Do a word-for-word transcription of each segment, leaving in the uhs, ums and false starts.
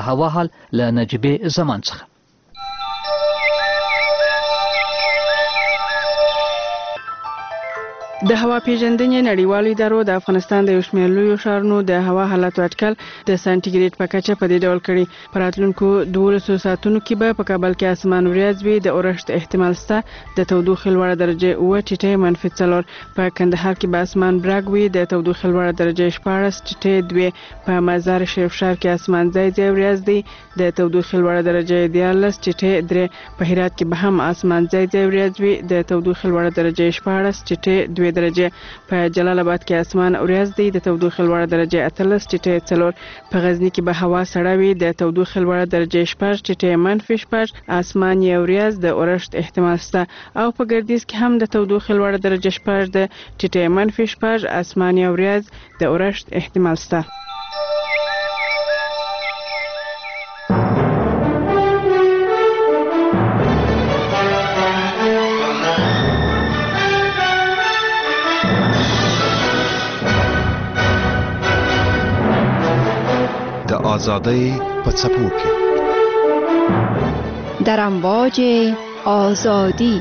هوا حال له نجيبه زمان څخه. د هوا پیژندنې نړیوالو ادارو د افغانستان د یو شمېر لویو ښارونو د هوا حالت اټکل د سانتیګریډ په کچه په دې ډول کړي. په راتلونکو دولسو ساعتونو کې به په کابل کې اسمان وریځ وي، د اورښت احتمال شته، د تودوخې لوړه درجه اوه ټیټې منفي څلور. په کندهار کې به اسمان برګ وي، د تودوخې لوړه درجه شپاړس ټیټې دوې. په مزار شریف ښار کې اسمان ځای ځای وریځ دی، د تودوخې لوړه درجه دیارلس ټیټې درې. په هرات کې به هم اسمان ځای ځای وریځ وي، د تودوخې لوړه درجه شپاړس ټیټې دوې درجه. په جلال آباد کې اسمان وریځ دی، د تودوخې لوړه درجه اتلس ټیټې څلور. په غزنی کې به هوا سړه وي، د تودوخې لوړه درجه شپږ ټیټې منفي شپږ. اسمان یې وریځ، د اورښت احتمال شته. او په ګردیز کې هم د تودوخې لوړه درجه شپږ د ټیټې منفي شپږ. اسمان یې وریځ، د اورښت احتمال شته. آزادی په څپو کې در امواج آزادی.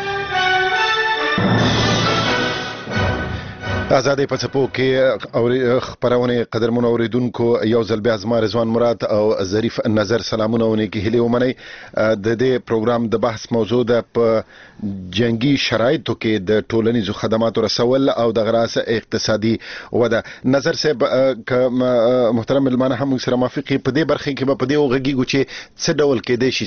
آزادی په څپو کې او خبرونه قدرمنو اوریدونکو یو ځل بیا زما رضوان مراد او ظریف نظر سلامونه ونه کې هلي ومني. د دې پروګرام د بحث موضوع ده په جنگي شرایطو کې د ټولنیزو خدماتو رسول او د غراس اقتصادي وده. نظر صاحب محترم ملمانه هم سره موافقي په دې برخه کې په دې وغږیږو چې څه ډول کې دی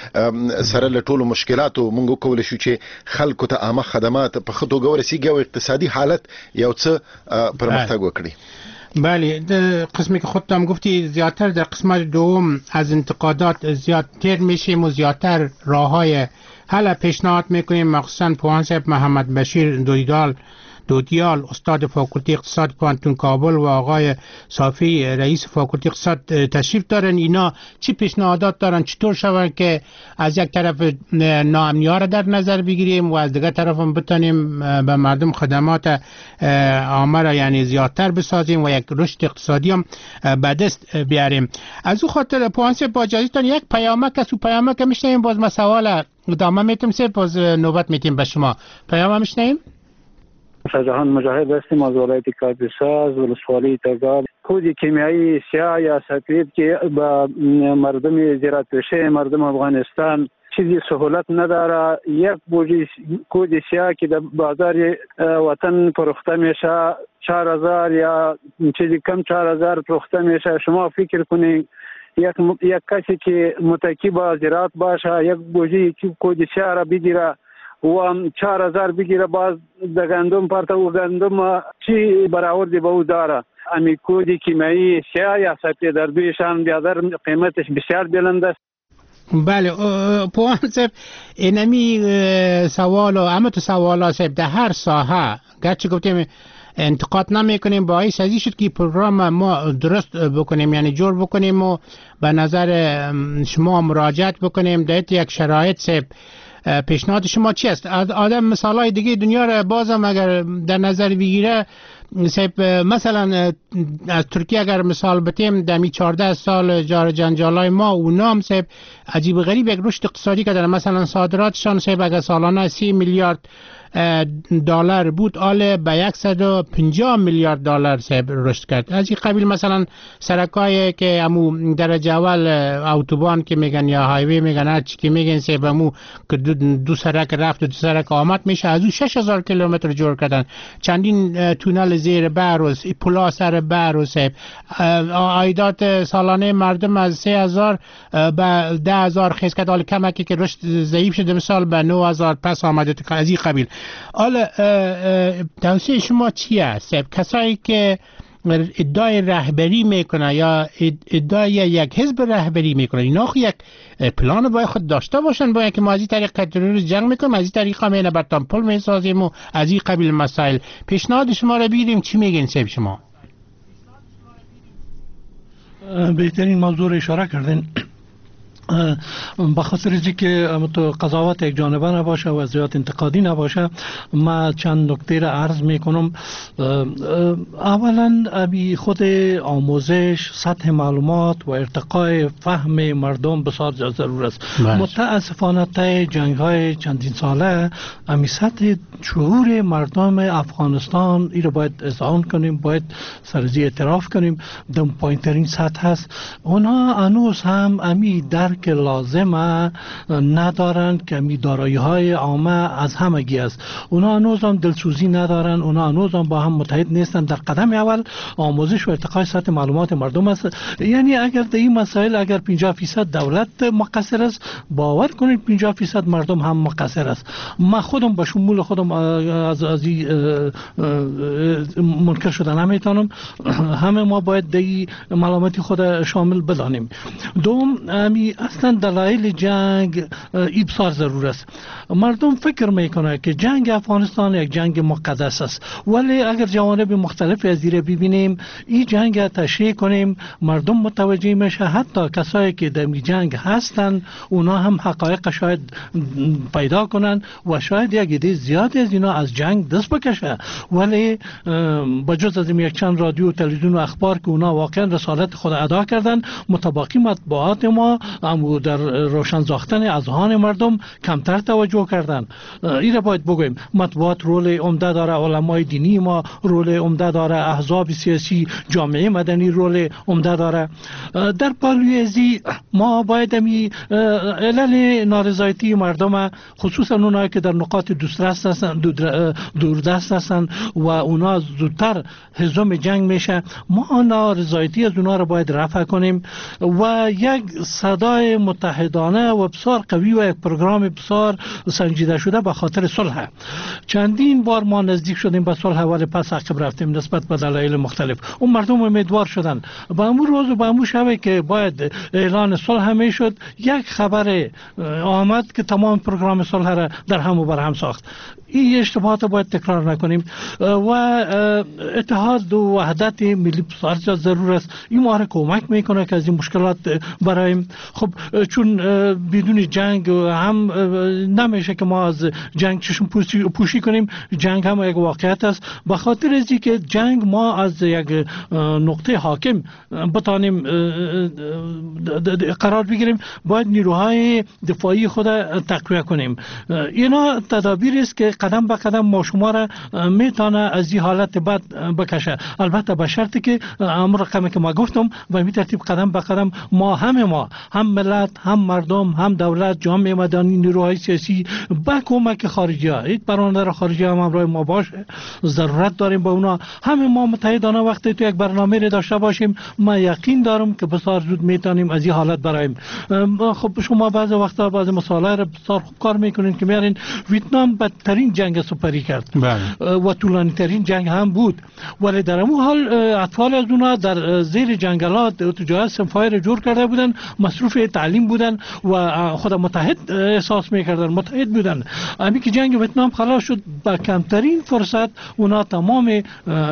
چې سره له ټولو مشکلاتو موږ کول شو چې خلکو ته عامه خدمات په خطو ګورسیږي او اقتصادی حالت یو څه پرمختګ وکړي. بله، در قسمی که خودتم گفتی زیادتر در قسمت دوم از انتقادات زیادتر میشیم و زیادتر راه های حل پیشنهاد میکنیم. مخصوصا پوان صاحب محمد بشیر دودیال دودیال استاد فاکولته اقتصاد پانتون کابل و آقای صافی رئیس فاکولته اقتصاد تشریف دارن. اینا چی پیشنهادات دارن چطور شود که از یک طرف ناامنی‌ها را در نظر بگیریم و از دیگر طرف هم بتونیم به مردم خدمات عامه را یعنی زیادتر بسازیم و یک رشد اقتصادی هم به دست بیاریم. از او خاطر پوانس با اجازهتون یک پیامک از او پیامک میشنیم. باز ما سوال ادامه میتیم سه باز نوبت میتیم به شما. پیام میشنیم. شاهجهان مجاهد هستیم از ولایت کاپیسا از ولسوالی تگال. کود کیمیایی سیاه یا سفید که با مردم زراعت پیشه مردم افغانستان چیزی سهولت نداره. یک بوجی کود سیاه که در بازار وطن فروخته میشه چهار هزار یا چیزی کم چهار هزار فروخته میشه. شما فکر کنید یک یک کسی که متکی با زراعت باشه یک بوجی کود سیاه را بگیره و چهار هزار بگیره، باز د گندم پرته و گندم چی برآوردی به او داره. امی کودی کیمیایی سیاه یا سفید در دویشان بیادر قیمتش بسیار بلند است. بله پوان صاحب اینمی سوال و همه تو سوالا صاحب در هر ساحه گرچه گفتیم انتقاد نمی کنیم، باعث ازی شد که پروگرام ما درست بکنیم یعنی جور بکنیم و به نظر شما مراجعت بکنیم. در یک شرایط صاحب پیشنهاد شما چی است؟ آدم مثالای دیگه دنیا را بازم اگر در نظر بگیره صاحب مثلا از ترکیه اگر مثال بتیم دمی چهارده سال جار جنجالای ما اونا هم صاحب عجیب غریب یک رشد اقتصادی که دارن. مثلا صادراتشان صاحب اگر سالانه سی میلیارد دلار بود آل به صد و پنجاه میلیارد دلار صاحب رشد کرد. از این قبیل مثلا سرکایی که همو درجه اول اتوبان که میگن یا هایوی میگن هر چی که میگن صاحب همو که دو, دو سرک رفت و دو سرک آمد میشه از او شش هزار کیلومتر جور کردن. چندین تونل زیر بحر و پلا سر بحر و صاحب عایدات سالانه مردم از سه هزار به ده هزار خیز کرد. حال کمکی که رشد ضعیف شده مثال به نه هزار پس آمده از این قبیل. حالا توصیه شما چی است؟ کسایی که ادعای رهبری میکنه یا ادعای یک حزب رهبری میکنه اینا خو یک پلان باید خود داشته باشن، باید که ما از این طریق تروریسم جنگ میکنیم، از این طریق هم اینه برتان پل میسازیم و از این قبیل مسائل. پیشنهاد شما را بگیریم چی میگین صاحب شما؟ بهترین موضوع را اشاره کردین. به خاطر اینکه تو قضاوت یک جانبه نباشه و زیاد انتقادی نباشه، ما چند نکته را عرض میکنم. اولا ابی خود آموزش، سطح معلومات و ارتقای فهم مردم بسیار ضرور است. متاسفانه طی جنگ های چندین ساله امی سطح شعور مردم افغانستان ای رو باید اذعان کنیم، باید سرزی اعتراف کنیم، دم پایین ترین سطح است. اونا هنوز هم امی درک لازمه ندارند که امی دارایی های عامه از همگی است. اونا هنوز هم دلسوزی ندارن، اونا هنوز هم با هم متحد نیستن. در قدم اول آموزش و ارتقای سطح معلومات مردم است. یعنی اگر در این مسائل اگر پنجاه درصد دولت مقصر است، باور کنید پنجاه درصد مردم هم مقصر است. من خودم به شمول خودم از از منکر شدن نمیتونم. همه ما باید دی ملامتی خود شامل بدانیم. دوم، امی اصلا دلایل جنگ ای بسیار ضرور است. مردم فکر میکنه که جنگ افغانستان یک جنگ مقدس است، ولی اگر جوانب مختلف از این ببینیم، این جنگ تشریح کنیم، مردم متوجه میشه. حتی کسایی که در جنگ هستن اونا هم حقایق شاید پیدا کنن و شاید یک عده زیاد از اینا از جنگ دست بکشه، ولی بجز از یک چند رادیو و تلویزیون و اخبار که اونا واقعا رسالت خود ادا کردن، متباقی مطبوعات ما هم در روشن ساختن اذهان مردم کمتر توجه کردن. این را باید بگویم. مطبوعات رول عمده داره، علمای دینی ما رول عمده داره، احزاب سیاسی، جامعه مدنی رول عمده داره. در پالوی ازی ما باید امی علل نارضایتی مردم، خصوصا اونایی که در نقاط دوردست هستن دوردست هستن و اونا زودتر هضم جنگ میشه، ما نارضایتی از اونا را باید رفع کنیم و یک صدای متحدانه و بسیار قوی و یک پروگرام بسیار سنجیده شده به خاطر صلح. چندین بار ما نزدیک شدیم به صلح ولی پس عقب رفتیم نسبت به دلایل مختلف. اون مردم امیدوار شدن. با امو روز و با امو شبه که باید اعلان صلح میشد، یک خبر آمد که تمام پروگرام صلح را در هم و بر هم ساخت. این اشتباهات باید تکرار نکنیم و اتحاد و وحدت ملی بسیار ضرور است. این ما را کمک میکنه که از این مشکلات برایم. خب چون بدون جنگ هم نمیشه که ما از جنگ چشم پوشی کنیم. جنگ هم یک واقعیت است. به خاطر ازی که جنگ ما از یک نقطه حاکم بتانیم قرار بگیریم، باید نیروهای دفاعی خود تقویت کنیم. اینا تدابیر است که قدم به قدم ما شما را میتونه از این حالت بد بکشه. البته به شرطی که امر رقمی که ما گفتم و این ترتیب قدم به قدم ما همه ما هم ملت هم مردم هم دولت جامعه مدنی نیروهای سیاسی با کمک خارجی ها، هیچ برنامه خارجی هم همراه ما باشه، ضرورت داریم با اونا همه ما متحدانه وقتی تو یک برنامه را داشته باشیم، ما یقین دارم که بسیار زود میتونیم از این حالت برایم. خب شما بعضی وقتا بعضی مسائل را بسیار خوب کار میکنین که میارین ویتنام بدترین جنگ سپری کرد و طولانی ترین جنگ هم بود، ولی در اون حال اطفال از اونا در زیر جنگلات تو جای سنفایر جور کرده بودن، مصروف تعلیم بودن و خود متحد احساس میکردن، متحد بودن. امی که جنگ ویتنام خلاص شد با کمترین فرصت اونا تمام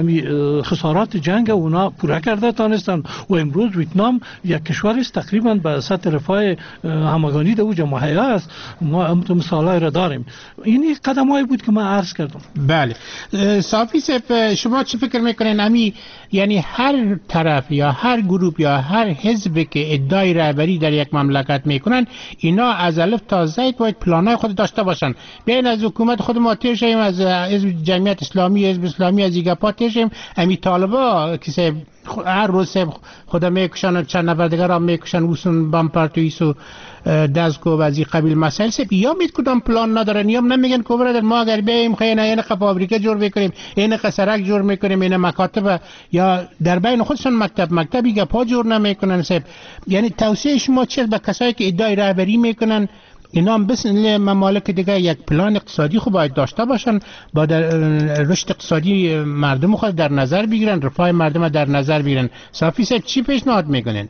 خسارات جنگ اونا پورا کرده تانستن و امروز ویتنام یک کشور است تقریبا به سطح رفاه همگانی در اوج ماهیا است. ما مثالای را داریم. این قدمایی بود که من عرض کردم. بله صافی صاحب، شما چی فکر میکنین امی یعنی هر طرف یا هر گروه یا هر حزب که ادعای رهبری در یک مملکت میکنن، اینا از الف تا زید باید پلانای خود داشته باشن. بیاین از حکومت خود ما تیر شیم، از حزب جمعیت اسلامی، حزب اسلامی، از ایگا پا تیر شیم. امی طالبا که هر روز خدا میکشن، چند نفر دیگر هم میکشن، وسون بامپارتویسو دزکو و از این قبیل مسائل سب یا مید کدام پلان ندارن، یا نمیگن که برادر ما اگر بیایم خیلی اینه فابریکه جور بکنیم، اینه سرک جور میکنیم، اینه مکاتب، یا در بین خودشون مکتب مکتبی که پا جور نمیکنن سب. یعنی توصیه شما چیه به کسایی که ادعای رهبری میکنن؟ اینا هم بس ممالک دیگه یک پلان اقتصادی خوب باید داشته باشن، با در رشد اقتصادی مردم خود در نظر بگیرن، رفاه مردم در نظر بگیرن. صافی صاحب چی پیشنهاد میکنن؟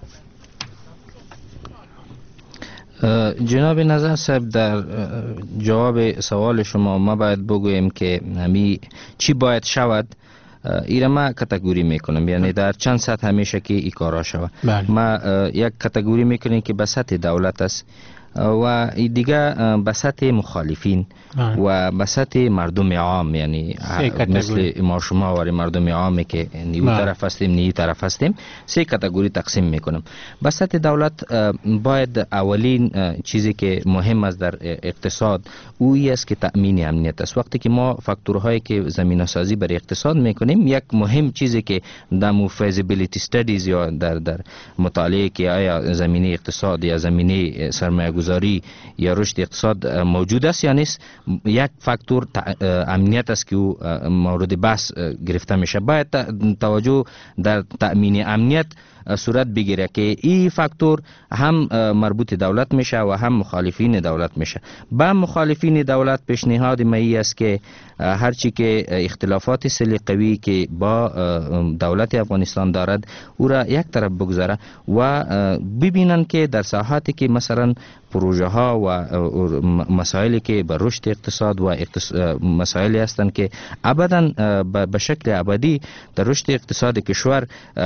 جناب نظر صاحب، در جواب سوال شما ما باید بگوییم که همی چی باید شود. ایرما کاتگوری میکنم، یعنی در چند سطح همیشه که این کارا شود. ما یک کاتگوری میکنیم که به سطح دولت است و دیگه به سطح مخالفین و به سطح مردم عام، یعنی مثل ما شما و مردم عامی که نیو طرف هستیم نی طرف هستیم، سه کاتگوری تقسیم میکنم. به سطح دولت باید اولین چیزی که مهم است در اقتصاد اویی است که تأمین امنیت است. وقتی که ما فاکتورهایی که زمینه سازی برای اقتصاد میکنیم، یک مهم چیزی که در فیزیبیلیتی استادیز یا در در مطالعه که آیا زمینه اقتصاد یا زمینه سرمایه گذاری یا رشد اقتصاد موجود است یا نیست، یک فاکتور امنیت است که مورد بحث گرفته میشه. باید توجه در تأمین امنیت صورت بگیره که این فاکتور هم مربوط دولت میشه و هم مخالفین دولت میشه. با مخالفین دولت پیشنهاد می است که هرچی که اختلافات سلیقوی که با دولت افغانستان دارد او را یک طرف بگذاره و ببینن که در ساحاتی که مثلا پروژه ها و مسائلی که به رشد اقتصاد و مسائلی هستند که ابدا به شکل ابدی در رشد اقتصاد کشور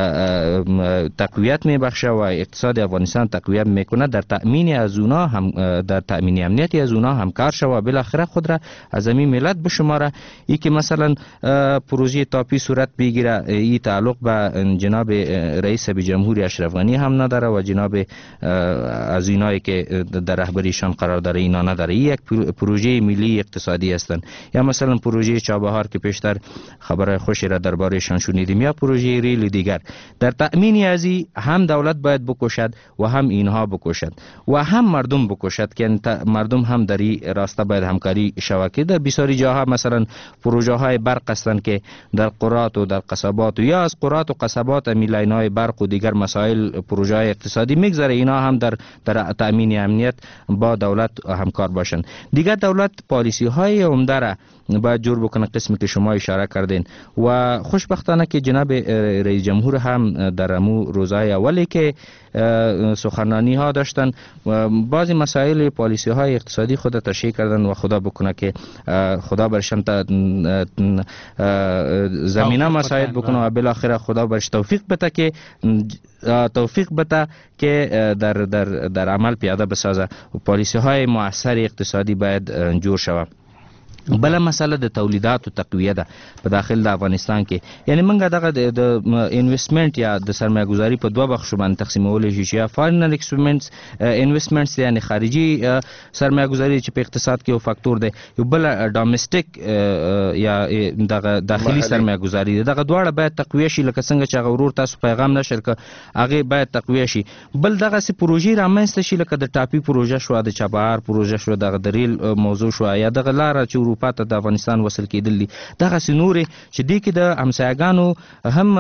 تقویت میبخشه و اقتصاد افغانستان تقویت میکنه، در تأمین از اونا هم در تأمین امنیتی از اونا همکار شود و بالاخره خود را از این ملت بشماره. ای که مثلا پروژه تاپی صورت بگیره، ای تعلق به جناب رئیس جمهوری اشرف غنی هم نداره و جناب از اینایی که در رهبریشان قرار داره اینا نداره. ای یک پروژه ملی اقتصادی هستند. یا مثلا پروژه چابهار که پیشتر خبر خوشی را دربارهشان شنیدیم، یا پروژه ریل دیگر. در تأمین از هم دولت باید بکشد و هم اینها بکشد و هم مردم بکشد که مردم هم در این راسته باید همکاری شود که در بسیاری جاها مثلا پروژه های برق هستند که در قرات و در قصبات و یا از قرات و قصبات میلاین های برق و دیگر مسائل پروژه های اقتصادی میگذره، اینا هم در در تأمین امنیت با دولت همکار باشند. دیگر دولت پالیسی های عمده را باید جور بکنه، قسمی که شما اشاره کردین و خوشبختانه که جناب رئیس جمهور هم در امو روزهای اولی که سخنرانی ها داشتن بعضی مسائل پالیسی های اقتصادی خود تشریح کردن و خدا بکنه که خدا برشان زمینه مساعد بکنه و بالاخره خدا برش توفیق بده که توفیق بده که در در در عمل پیاده بسازه و پالیسی های مؤثر اقتصادی باید جور شود. بله مسئله د تولیدات و تقویه ده په داخل د افغانستان کې، یعنی منګه دغه د انویسټمنټ یا د سرمایه گذاری په دوه بخشو باندې تقسیمول شي، یا فارینر ایکسپریمنټس انویسټمنټس یعنی خارجي سرمایه گذاری چې په اقتصاد کې یو فاکتور دی، یو بل ډومېسټک یا دغه داخلي سرمایه گذاری دغه دواړه باید تقویه شي، لکه څنګه چې هغه ورور تاسو پیغام نشر ک هغه باید تقویه شي. بل دغه سي پروژې رامنځته شي لکه د ټاپي پروژه شو، د چابهار پروژه شو، دغه د ریل موضوع شو، یا دغه لار چې پاته د افغانستان وصل کېدل دي. دغه سنوري چې دی کې د همسایګانو هم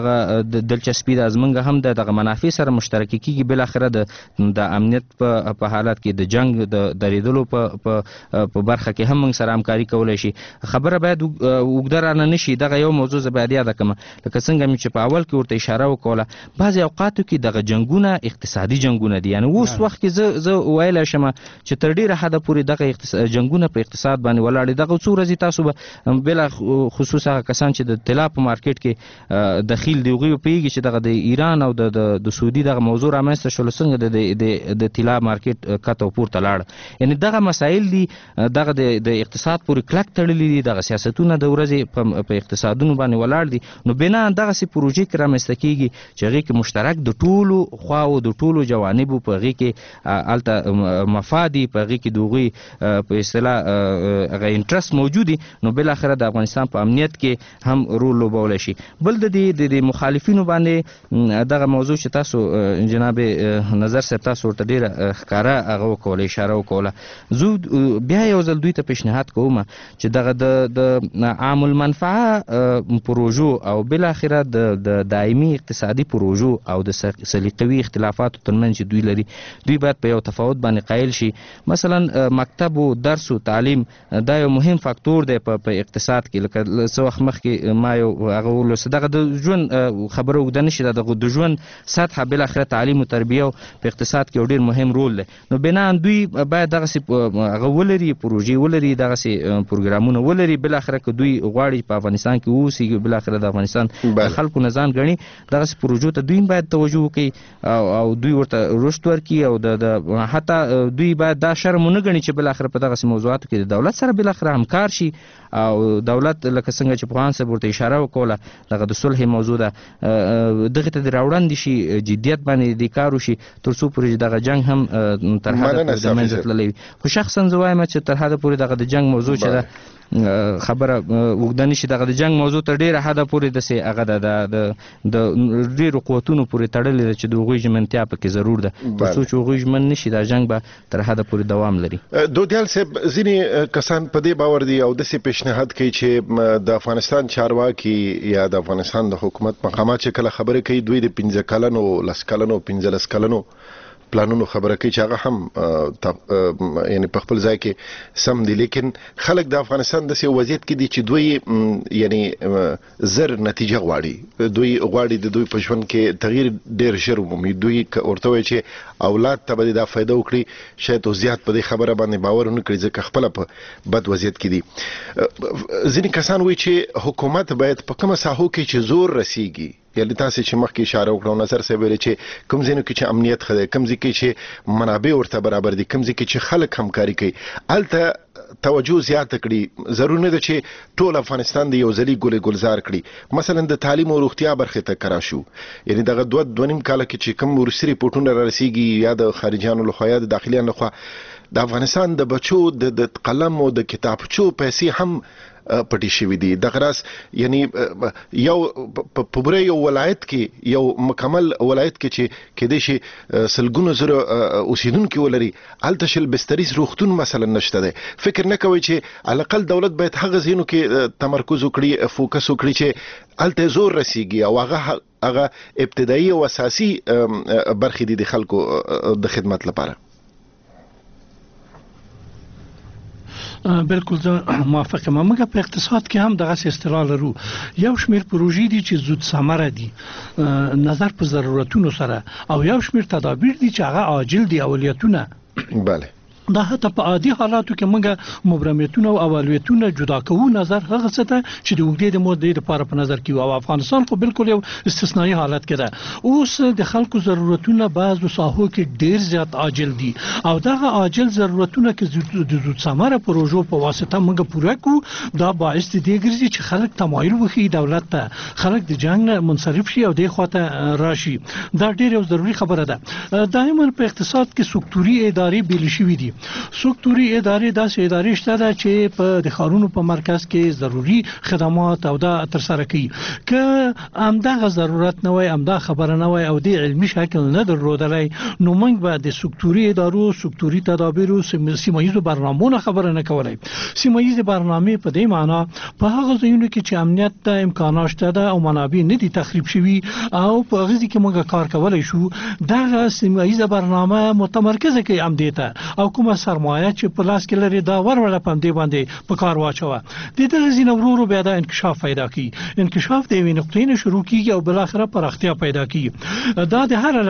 دلچسپي د ازمنګ هم د منافع سره مشترک کیږي، بل اخره د د امنیت په حالت کې د جنگ د دریدلو په په برخه کې هم موږ سره همکاري کولای شي. خبره باید وګدارانه نشي. دغه یو موضوع زه باید یاد کړم لکه څنګه چې په اول کې ورته اشاره وکوله، بعضی اوقاتو کې دغه جنگونه اقتصادي جنگونه دي، یعنی اوس وخت کې زه زه ویل شم چې تر ډیره حد پورې دغه جنگونه په اقتصاد باندې ولاړ دي. دغه څو ورځې تاسو به بل خصوص هغه کسان چې د طلا په مارکیټ کې دخیل دی وغوي پیږي چې دغه د ایران او د د سعودي دغه موضوع رامنځته شول، څنګه د د طلا مارکیټ کته پورته لاړ. یعنی دغه مسایل دي دغه د اقتصاد پورې کلک تړلي دي، دغه سیاستونه د ورځې په اقتصادونو باندې ولاړ دي. نو بنا دغه سي پروژې کې رامنځته کیږي چې هغه کې مشترک د ټولو خواو د ټولو جوانبو په هغه کې الته مفادي په هغه کې دوغي په اصطلاح هغه انټرست موجودي، نو بل اخره د افغانستان په امنیت کې هم رول لوبول شي. بل د د مخالفینو باندې دغه موضوع چې تاسو جناب نظر صاحب تاسو ورته ډیره ښکارا هغه وکول اشاره وکوله، زه بیا یو ځل دوی ته پیشنهاد کوم چې دغه د عام المنفعه پروژو او بل اخره د دایمي اقتصادي پروژو او د سلیقوي اختلافاتو ترمنځ چې دوی لري، دوی باید په یو تفاوت باندې قایل شي. مثلا مکتب او درس او تعلیم دا یو مهم فاکتور دی په اقتصاد کې. لکه څه وخت مخکې ما یو هغه ولوسته دغه د ژوند خبره اوږده نه شي، دغه د ژوند سطحه بالاخره تعلیم او تربیه په اقتصاد کې ډېر مهم رول دی. نو بنا دوی باید دغسې هغه ولري، پروژې ولري، دغسې پروګرامونه ولري. بالاخره که دوی غواړي په افغانستان کې واوسي، بالاخره د افغانستان د خلکو نه ځان ګڼي، دغسې پروژو ته دوی باید توجه وکړي او دوی ورته رشد ورکړي او د حتی دوی باید دا شرم ونه ګڼي چې بالاخره په دغسې موضوعاتو کې د دولت سره بالاخره همکار شي. او دولت لکه څنګه چې پوهان صاحب ورته اشاره وکوله، دغه د صلح موضوع ده، دغې ته د راوړاندې شي، جدیت باندې د کار وشي، تر څو پورې دغه جنګ هم تر حده پورې د منځه تللی وي. خو شخصا زه وایم چې تر حده پورې دغه د جنګ موضوع چې ده خبره اوږده نه شي، دغه د جنګ موضوع تر ډېره حده پورې داسې هغه ده د ډېرو قوتونو پورې تړلې ده چې د هغوی ژمنتیا پکې ضرور ده. تر څو چې هغوی ژمن نه شي، دا جنګ به تر حده پورې دوام لري. دودیال صاحب، ځینې کسان په دې باور دي او داسې پیشنهاد کوي چې د افغانستان چارواکي یا د افغانستان د حکومت مقامات چې کله خبرې کوي، دوی د پنځه کلنو، لس کلنو، پنځلس کلنو پلانونو خبره کوي چې هغه هم یعنی په خپل ځای کې سم دي، لیکن خلک د افغانستان داسې وضعیت کې دي چې دوی یعنی زر نتیجه غواړي. دوی غواړي د دوی په ژوند کې تغییر ډېر ژر ومومي. دوی ورته وایي چې اولاد ته به دا فایده وکړي، شاید او زیات په دې خبره باندې باور ونه کړي ځکه خپله په بد وضعیت کې دي. ځینې کسان وایي چې حکومت باید په کومه ساحو کې چې زور رسیږي، یعنی تاسو چې مخکې اشاره وکړو، نظر صاحب ویلي چې کوم ځینو کې چې امنیت ښه دی، کوم ځای کې چې منابع ورته برابر دي، کوم ځای کې چې خلک همکاري کوي، هلته توجه زیاته کړي. ضرور نه ده چې ټول افغانستان د یو ځلي ګلې ګلزار کړي. مثلا د تعلیم او روغتیا برخې ته کرا شو، یعنی دغه دوه دوه نیم کاله کې چې کوم وروستي ریپورټونه را رسیږي یا د خارجیانو لخوا یا د داخلیانو لخوا، د افغانستان د بچو د قلم او د کتابچو پیسې هم پټي شوي دي. دغه راس یعنی یو په پوره یو ولایت کې، یو مکمل ولایت کې چې کېدای شي سلګونو زره اوسیدونکي ولري، هلته شل بستریز روغتون مثلا نشته دی. فکر نه کوئ چې علقل دولت باید هغه ځایونو کې تمرکز وکړي، فوکس وکړي چې هلته زور رسیږي او هغه هغه ابتدایي او اساسي برخې دي د خلکو د خدمت لپاره. بالکل زه موافق یم. موږ په اقتصاد کې هم دغه اصطلاح لرو. یو شمیر پروژې دي چې زود ثمره دي نظر په ضرورتونو سره، او یو شمیر تدابیر دي چې هغه عاجل دي، اولیتونه. بله، دا حتی په عادي حالاتو کې موږ مبرمیتونه او اولویتونه جدا کوو، نظر هغه څه ته چې د اوږدې د مودې لپاره په نظر کې وي. او افغانستان خو بالکل یو استثنایی حالت کې ده. اوس د خلکو ضرورتونه بعضو ساحو کې ډیر زیات عاجل دي، او دغه عاجل ضرورتونه کې د زود ثمره پروژو په واسطه موږ پوره کوو. دا باعث دي ګرځي چې خلک تمایل وکړي دولت ته، خلک د جنګ نه منصرف شي او د خواته راشي. دا ډیر یو ضروری خبره ده. دایماً په اقتصاد کې سکتوري ادارې بیل شوي دي. سکتوري ادارې داسې ادارې شته ده چې په د ښارونو په مرکز کې ضروري خدمات او دا ترسره کوي. که همدغه ضرورت نه وای، همدا خبره نه وای او د علمي شکل نه درلودلی، نو موږ به د سکتوري ادارو، سکتوري تدابیرو، سیمه برنامو نه خبره نه کولای. سیمه ییزې برنامې په دې معنا په هغه ځایونو کې چې امنیت ته امکانات شته ده او منابع نه دي تخریب شوي او په هغه ځای کې موږ کار کولی شو، دغه سیمه ییزه برنامه متمرکزه کوي همدې ته، او کومه سرمایه چې په لاس کې لري دا وروړه په همدې باندې په کار واچوه. د دغه ځینې ورو ورو بیا دا انکشاف پیدا کوي. انکشاف د یوې نقطې نه شروع کېږي او بالاخره پراختیا پیدا کېږي. دا د هر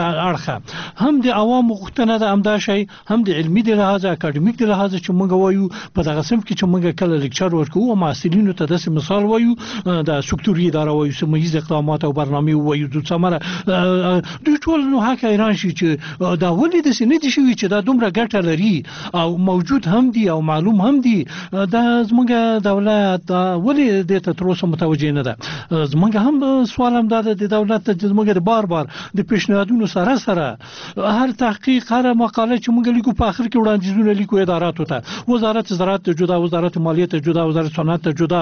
اړخه هم د عوامو غوښتنه ده، همدا شی هم د علمي د لحاظه، اکاډمیک د لحاظه چې موږ وایو په دغه صنف کې چې موږ کله لیکچر ورکوو او محصلینو ته داسې مثال وایو، د سکتوري اداره وایو، سیمه ییز اقدامات او برنامې وایو زود ثمره، دوی ټول نو حق حیران شي چې دا ولې داسې نه دي شوي چې دا دومره ګټه لري او موجود هم دي او معلوم هم دي. دا زموږ دولت ولې د ته تر اوسه متوجه نه ده. زموږ هم سوال هم دا د دولت ته زموږ د بار بار د پیشنهادونو سره سره هر تحقیق، هر مقاله چې موږ لیکو په اخر کې وړاندیزونه لیکو اداراتو ته، وزارت زراعت ته جدا، وزارت مالیې ته جدا، وزارت صنعت ته جدا،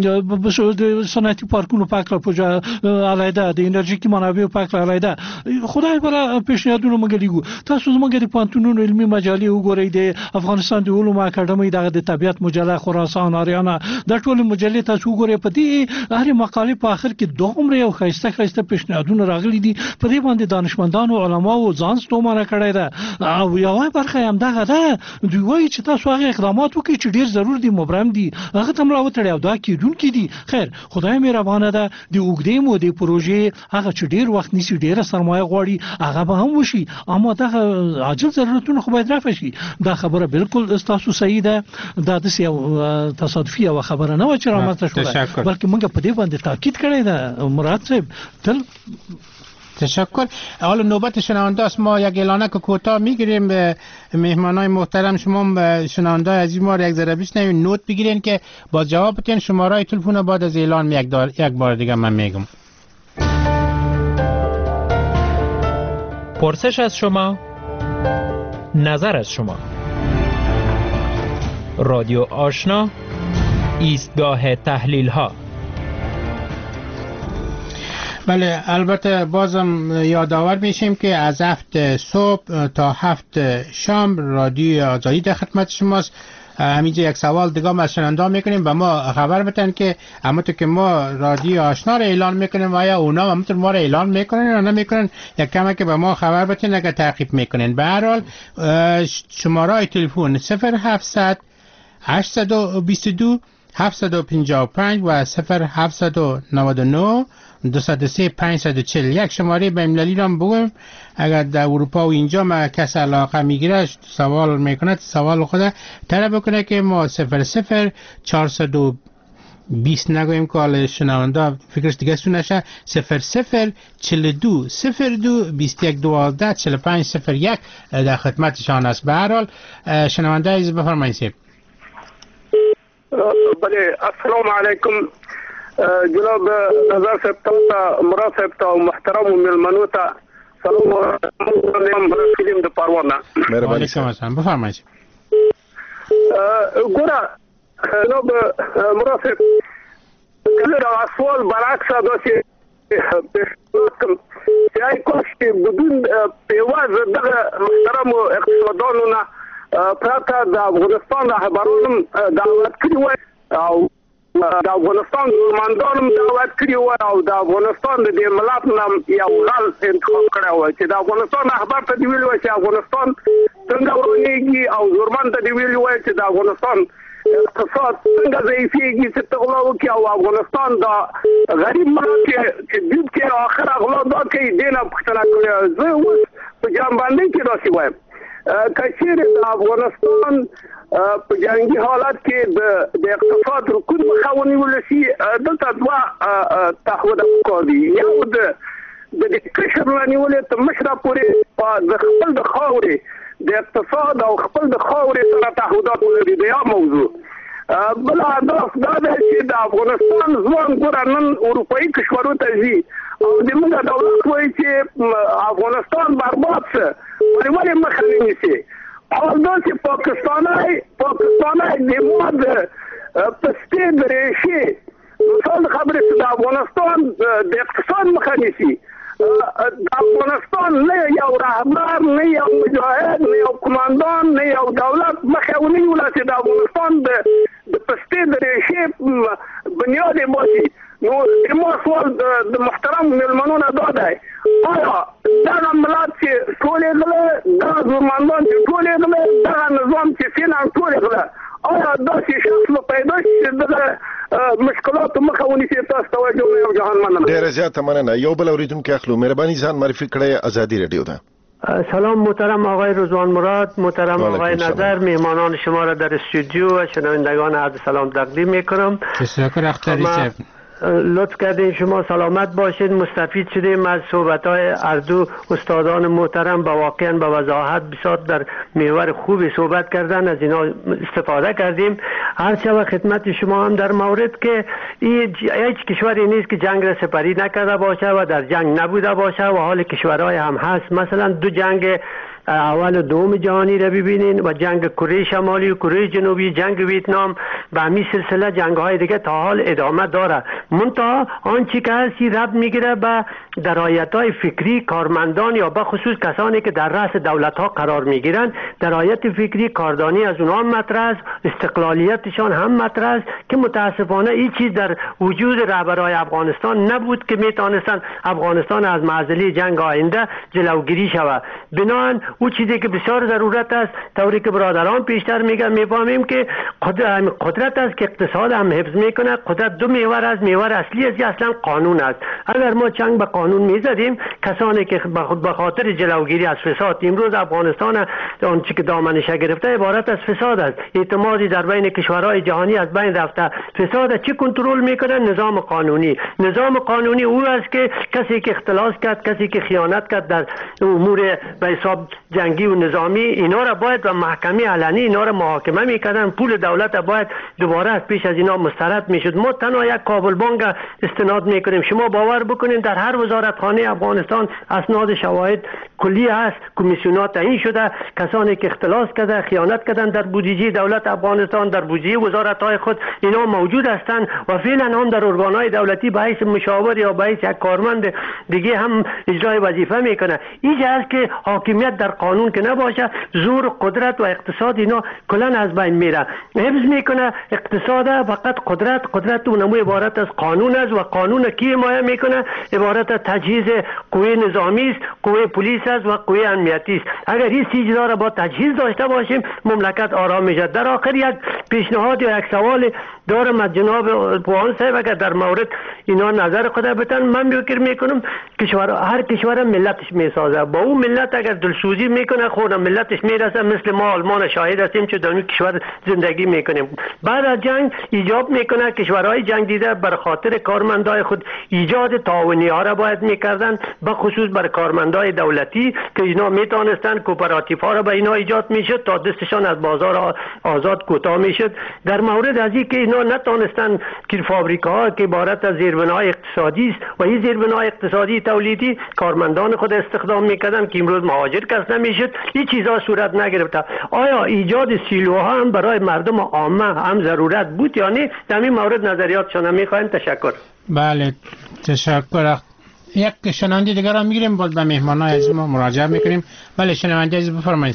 د صنعتي پارکونو په اړه په علیحده، د انرژیکي منابعو په اړه علیحده. خدای پر پیشنهادونه موږ لیکو. تاسو زموږ د پوهنتونونو علمي مجالې کې وګورئ د افغانستان د علومو اکاډمي دغه د طبيعت مجله خراسان آریانا د ټول مجلې تاسو وګورئ په دې هر مقالې په اخر کې دومره یو خسته خسته پیشنهادونه راغلي دي په دې باندې دانشمندانو علماو ځان ستومانه کړی ده او یو برخه هم دغه ده دوی وایي چې تاسو هغه اقدامات وکړئ چې ډیر ضرور دي مبرم دي هغه تملا وتړي او دا کیدونکي دي خیر خدای مهربانه ده د وګړي مو د پروژې هغه چې ډیر وخت نیسي ډیره سرمایه غواړي هغه به هم وشي اما دغه عاجل ضرورتونه خو باید رافع شي دا خبره بالکل تاسو صحیح ده دا د یو تصادفي او خبره نه و چې رامنځته شوه بلکې موږ په دې باندې تاکید کړی ده مراد صاحب تل تشکر. حالا نوبت شنونده است. ما یک اعلانه که کوتاه میگیریم به مهمانای محترم شما شنونده عزیز ما یک ذره بشنوین نوت بگیرین که با جواب بدین شماره تلفن بعد از اعلان یک, یک بار دیگه من میگم. پرسش از شما، نظر از شما. رادیو آشنا، ایستگاه تحلیل ها. بله البته بازم یادآور میشیم که از هفت صبح تا هفت شام رادیو آزادی در خدمت شماست. همینجا یک سوال دیگه ما از شنونده میکنیم و ما خبر بدن که همونطور که ما رادیو آشنا رو اعلان میکنیم و یا اونا همونطور ما رو اعلان میکنن یا نمیکنن یک کمه که به ما خبر بدن اگر تعقیب میکنن. به هر حال شماره تلفن صفر هفتصد هشتصد و بیست و دو هفتصد و پنجاه و پنج و صفر هفتصد و نود و نه دویست و سه پانصد و چهل یک شماره بین المللی را بگویم. اگر در اروپا و اینجا ما کس علاقه میگیره سوال میکنه سوال خود طلب بکنه که ما صفر صفر چهارصد و بیست نگویم که حال شنونده فکرش دیگه سو نشه صفر صفر چهل و دو صفر دو بیست و یک دوازده چهل و پنج صفر یک در خدمتشان است. به هر حال شنونده عزیز بفرمایید. بله السلام علیکم جناب نظر صاحب ته مراد صاحب ته محترم ملمنو ته سلام علیکم رسیدم د پروانه مهرباني سلام بفرمایئ. ګوره جناب مراد صاحب کله دا سوال برعکس داسې کوم چې کوم بدون پیواز دغه محترم اقتصادانو نه پراته د افغانستان رهبرانو دعوت کړی و او د افغانستان ګورمندانو دعوت کړی و او د افغانستان د ملت نام یو غل انتخاب کړی و چې د افغانستان رهبر ته دی ویل و چې افغانستان څنګه ورونیږي او ګورمند ته دی ویل و چې د افغانستان اقتصاد څنګه ضعیفیږي چې تغلا وکړي او افغانستان د غریب ملت چې دوی کې اخر اغلا دا کوي دینه پښتنه کوي. زه اوس په جنبندۍ کې داسې وایم کچیر د افغانستان په جنگي حالت کې د اقتصاد رکود مخاوني ولسی دلته دوا تحول کوي یو د د کشر لنیولې ته مشره پورې د خپل د خاورې د اقتصاد او خپل د خاورې سره تعهدات ولري د موضوع بل هدف دا دی چې د افغانستان ځوان ګورنن اروپאי کشورو ته ځي او د موږ دولت وایي چې افغانستان برباد شه ولې ولې مخه نه نیسي او دا چې پاکستاني پاکستاني د مود پسته درېشي مثال خبره چې د افغانستان د اقتصاد مخه نیسي د افغانستان نه یو رهبر نه یو مجاهد نه یو کماندان نه یو دولت مخه ونیول چې د افغانستان د پسته درېشي بنیاد باشي. نو ما سوال د محترم ملمنو نه دا دی آیا دغه ملت چې ټولې غله دغه ګورمندان چې ټولې غله دغه نظام چې فعلا ټولې غله آیا داسې شخص به پیدا شي چې دغه مشکلاتو مخه ونیسي؟ تاسو توجه یو جهان مننه. ډېره زیاته مننه. یو بل اورېدونکی اخلو. مهرباني ځان معرفي کړئ. آزادي رادیو ده. سلام محترم آقای رضوان مراد، محترم آقای نظر، مهمانان شما را در استودیو و شنوندگان عرض سلام تقدیم میکنم. تشکر اختری صاحب. لطف کردین شما سلامت باشید. مستفید شدیم از صحبت‌های اردو استادان محترم با واقعا با وضاحت بسیار در محور خوبی صحبت کردن، از اینا استفاده کردیم. هرچه و خدمت شما هم در مورد که هیچ کشوری نیست که جنگ را سپری نکرده باشه و در جنگ نبوده باشه و حال کشورهای هم هست. مثلا دو جنگ اول دوم جهانی را ببینین و جنگ کره شمالی و کره جنوبی، جنگ ویتنام و همین سلسله جنگ های دیگه تا حال ادامه داره. منتها آنچه که هستی ربط میگیره به درایت های فکری کارمندان یا به خصوص کسانی که در رأس دولت ها قرار میگیرن. درایت فکری کاردانی از اونها مطرح است، استقلالیتشان هم مطرح است که متاسفانه این چیز در وجود رهبرای افغانستان نبود که میتونستن افغانستان از معضله جنگ آینده جلوگیری شود. بنابراین او چیزی که بسیار ضرورت است، طوری که برادران پیشتر میگن میفهمیم که قدرت است که اقتصاد هم حفظ میکنه. قدرت دو محور است، محور اصلی است اصلا قانون است. اگر ما چنگ به قانون میزدیم، کسانی که به خاطر جلوگیری از فساد امروز افغانستان آنچه که دامنش گرفته عبارت از فساد است، اعتمادی در بین کشورهای جهانی از بین رفته. فساد چی کنترل میکنه؟ نظام قانونی. نظام قانونی او است که کسی که اختلاس کرد، کسی که خیانت کرد در امور به حساب جنگی و نظامی، اینا را باید و محکمه علنی اینا را محاکمه میکردن. پول دولت باید دوباره از پیش از اینا مسترد میشد. ما تنها یک کابل بانک استناد میکنیم. شما باور بکنین در هر وزارتخانه افغانستان اسناد شواهد کلی است، کمیسیونات تعیین شده، کسانی که اختلاس کرده، خیانت کردن در بودجه دولت افغانستان، در بودجه وزارت‌های خود، اینا موجود هستند و فعلا هم در ارگان‌های دولتی به حیث مشاور یا به حیث یک کارمند دیگه هم اجرای وظیفه میکنه. این است که حاکمیت در قانون که نباشه، زور، قدرت و اقتصاد اینا کلا از بین میره. حفظ میکنه اقتصاد فقط قدرت، قدرت اونمو عبارت از قانون است و قانون کی حمایت میکنه؟ عبارت از تجهیز قوه نظامی است، قوه پلیس است و قوه امنیتی است. اگر این چیزا را با تجهیز داشته باشیم مملکت آرام میشه. در آخر یک پیشنهاد یا یک سوال دارم از جناب پوان صاحب، اگر در مورد اینا نظر خود بتن. من فکر میکنم کشور هر کشور ملتش میسازه، با اون ملت اگر دلسوزی میکنه خود ملتش میرسه. مثل ما آلمان شاهد هستیم که در اون کشور زندگی میکنیم. بعد از جنگ ایجاب میکنه کشورهای جنگ دیده بر خاطر کارمندای خود ایجاد تعاونی ها را باید میکردن، به خصوص بر کارمندای دولتی که اینا میتونستن کوپراتیف ها را به اینا ایجاد میشد تا دستشان از بازار آزاد کوتاه میشد. در مورد از این که اینا نتونستن که فابریکاها که عبارت از زیربنای اقتصادی است و این زیربنای اقتصادی تولیدی کارمندان خود استخدام میکردن که امروز مهاجر کس نمیشد، این چیزا صورت نگرفته. آیا ایجاد سیلوها هم برای مردم عامه هم ضرورت بود یا نه؟ در این مورد نظریاتشان میخوایم. تشکر. بله تشکر. یک شنونده دیگر هم میگیریم، باز به مهمانای از ما مراجعه میکنیم. بله شنونده عزیز بفرمایید.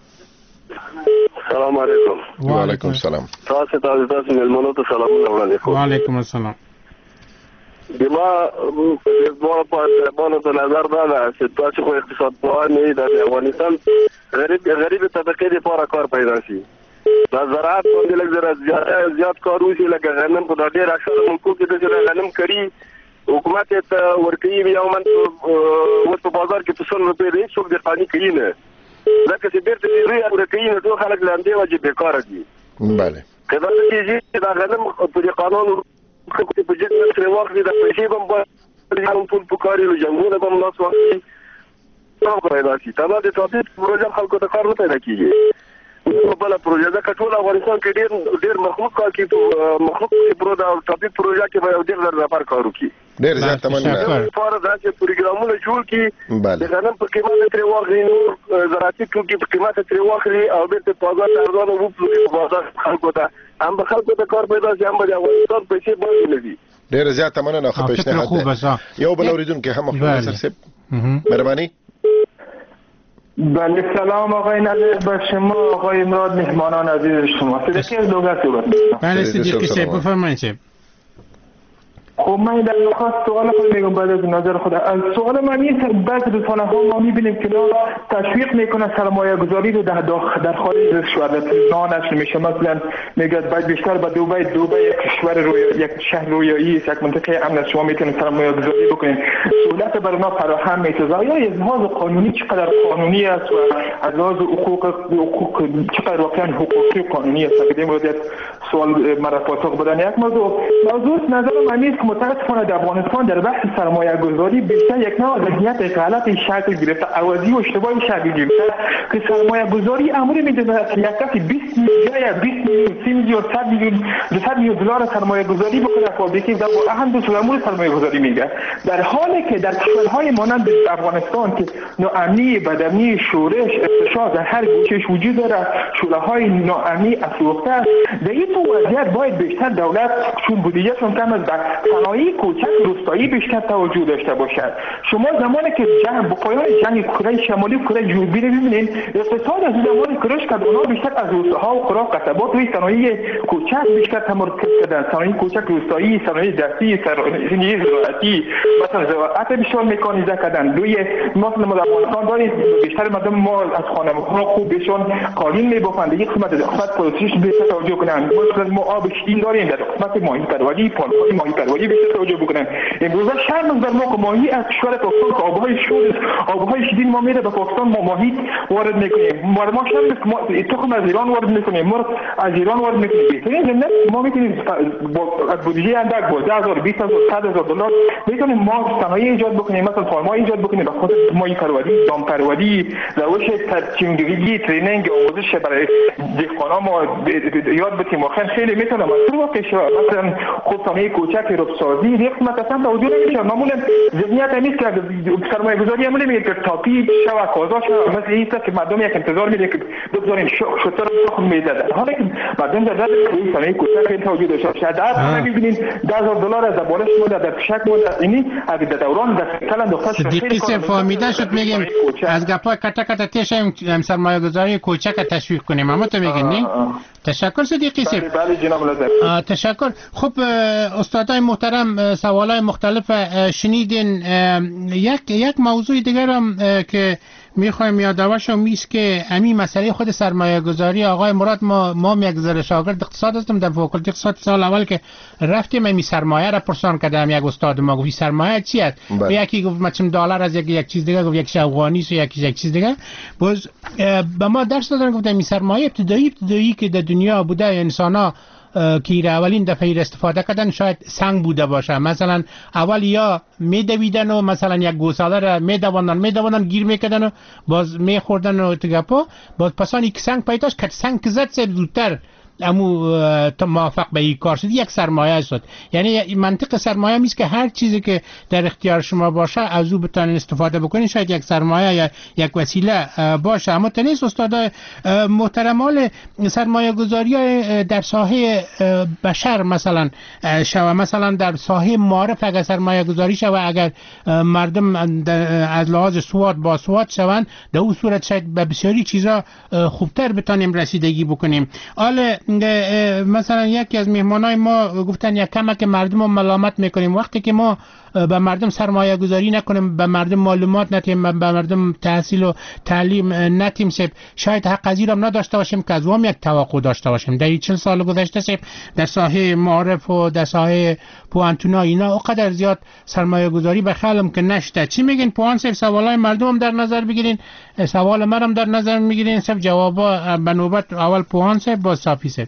سلام علیکم. و علیکم السلام. تاسو تاسو تاسو ملمنو ته سلام وړاندې کوم. و علیکم السلام. دما دغه په باندې ته نظر دا چې تاسو خو اقتصاد په نه د افغانستان غریب غریب طبقه لپاره کار پیدا شي. د زراعت باندې لږ زیات زیات کار وشي، لکه غنم په ډېر اکثر ملکو کې د غنم کړي حکومت ته ورکوي یو من اوس په بازار کې په څو روپۍ دی څوک د قانوني کوي نه، ځکه چې بیرته دې ورکوي نو ټول خلک لاندې وجه بیکاره دي. بله کله چې دا غنم په قانون کې په جګړه سره واخلي د پیسې هم باندې ټول پکاري له جنګونو هم لاس واخلي نو پیدا شي. دا د تولیدي پروژه خلکو ته کار نه پیدا کیږي. په بل پروژه دا ټول افغانستان کې ډېر ډېر مخلوق کار کوي، مخلوق چې پروژه او تولیدي پروژه کې به ډېر زر زر کار وکړي. ډېر زیات مننه. لپاره دا چې پروګرامونه جوړ کړي د غنم په قیمت ترې واخلي، نو زراعتي توکي په قیمت ترې واخلي او بیرته په بازار ارزانه وپلوري په بازار خلکو ته هم به خلکو ته کار پیدا شي، هم به د افغانستان پیسې باندې نه دي. ډېر زیات مننه. خو پیشنهاد یو بل اوریدونکو هم خپل سر مهرباني. بله سلام آقای نظر با شما، آقای مراد، مهمانان عزیز شما. صدیقی از دوگه صورت میکنم. بله صدیقی صاحب بفرمایید. خب من در خواست سوال خود میگم بعد از نظر خود. از سوال من این بعض رسانه ها ما میبینیم که تشویق میکنه سرمایه گذاری رو در در خارج از کشور نشر میشه. مثلا میگه باید بیشتر به دبی دبی یک کشور روی یک شهر رویایی است، یک منطقه امن شما میتونید سرمایه گذاری بکنید، سهولت برای ما فراهم میشه. یا از لحاظ قانونی چقدر قانونی است و از لحاظ حقوق حقوق چقدر واقعا حقوقی قانونی است؟ بدین مورد سوال مرا پاسخ بدن. یک موضوع موضوع نظر من است که متاسفانه در افغانستان در بحث سرمایه گذاری بیشتر یک نوع ذهنیت غلط شکل گرفته، عوضی و اشتباهی شکل گرفته که سرمایه گذاری امری میدونه که یک کسی بیست یا بیست میلیون سی میلیون صد میلیون دویست میلیون دلار سرمایه گذاری بکنه فابریکه در اهم دو سلامون سرمایه گذاری میگه، در حالی که در کشورهای مانند افغانستان که ناامنی، بدامنی، شورش، اقتشاش در هر گوشهش وجود داره، شورهای ناامنی افروخته است، در این وضعیت باید بیشتر دولت چون بودجهشون کم است در صنایع کوچک روستایی بیشتر توجه داشته باشد. شما زمانی که جنگ با پایان جنگ کره شمالی و کره جنوبی رو ببینید، اقتصاد از زمانی که رشد کرد، اونا بیشتر از روستاها و قرا قصبات روی صنایع کوچک بیشتر تمرکز کردن، صنایع کوچک روستایی، صنایع دستی، صنایع زراعتی، مثلا زراعت بیشتر مکانیزه کردن. روی مثلا ما در افغانستان داریم بیشتر مردم ما از خانه‌ها خوب بهشون قالین می‌بافند، یک قسمت قسمت پروتئینش بیشتر توجه کنند. مثلا ما آب شیرین داریم در قسمت ماهی پروری، پالک‌های ماهی پروری بیشتر توجه بکنند. امروز شرم در ما که ماهی از کشور پاکستان که آب‌های شور، آب‌های شیرین ما میره به پاکستان، ما ماهی وارد می‌کنیم. ما ما شرم ما تخم از ایران وارد می‌کنیم، مرغ از ایران وارد می‌کنیم. بهترین جنت ما می‌تونیم با بودجه اندک با ده هزار بیست هزار صد هزار دلار می‌تونیم ما صنایع ایجاد بکنیم، مثلا فارما ایجاد بکنیم به خاطر ماهی پروری، دام پروری، روش ترچینگی، ترینینگ، آموزش برای دهقانا ما یاد بدیم. واقعا خیلی میتونه مطلوب واقع شه. مثلا خود صنایع کوچک ربسازی یک قسمت اصلا توجه نمیشه. معمولا ذهنیت نیست که سرمایه گذاری عملی میگه که تاپی شو کازا شو، مثل این است که مردم یک انتظار میده که بگذارین شتر تخم میده، حالا که مردم در این صنایع کوچک توجه داشته باشه. در میبینین ده هزار دلار از بالش مونده در کشک مونده، اینی از دوران در کلان دخترش خیلی فهمیده شد. میگیم از گپای کتا کتا تیش هم سرمایه گذاری کوچک تشویق کنیم، اما تو میگین نه؟ تشکر صدیقی سیف. بله جناب لطف. تشکر. خب استادای محترم سوالای مختلف شنیدین. یک یک موضوع دیگر هم که میخوایم یادآورش میست که همین مسئله خود سرمایه گذاری. آقای مراد ما ما یک ذره شاگرد اقتصاد هستم در فاکولته اقتصاد، سال اول که رفتیم می سرمایه را پرسان کردم، یک استاد ما گفت سرمایه چی است؟ یکی گفت مثلا دلار از یک یک چیز دیگه، گفت یک افغانی است، یکی یک چیز دیگه. باز به ما درس دادن گفتن می سرمایه ابتدایی ابتدایی که در دنیا بوده انسانا که اولین دفعه استفاده کردن شاید سنگ بوده باشه. مثلا اول یا میدویدن و مثلا یک گوساله را میدووندن میدووندن گیر میکردن و باز میخوردن و تگپا، باز پسان یک سنگ پیداش که سنگ زد سر زودتر امو موافق به این کار شد، یک سرمایه است. یعنی منطق سرمایه میست که هر چیزی که در اختیار شما باشه از او بتونین استفاده بکنین، شاید یک سرمایه یا یک وسیله باشه. اما تنیس استاد محترمال سرمایه گذاری در ساحه بشر مثلا شوه، مثلا در ساحه معارف اگر سرمایه گذاری شوه، اگر مردم از لحاظ سواد با سواد شوند، در اون صورت شاید به بسیاری چیزا خوبتر بتونیم رسیدگی بکنیم. حالا مثلا یکی از مهمانای ما گفتن یک کمک مردم رو ملامت میکنیم. وقتی که ما به مردم سرمایه گذاری نکنیم، به مردم معلومات ندیم، به مردم تحصیل و تعلیم ندیم، شاید حق از این نداشته باشیم که از وام یک توقع داشته باشیم. در چهل سال گذشته در ساحه معارف و در ساحه پوانتونا اینا اونقدر زیاد سرمایه گذاری به خلم که نشته. چی میگین پوان صاحب؟ سوالای مردم هم در نظر بگیرین، سوال منم در نظر میگیرین، صاحب جوابا به نوبت اول پوان صاحب با صافی صاحب.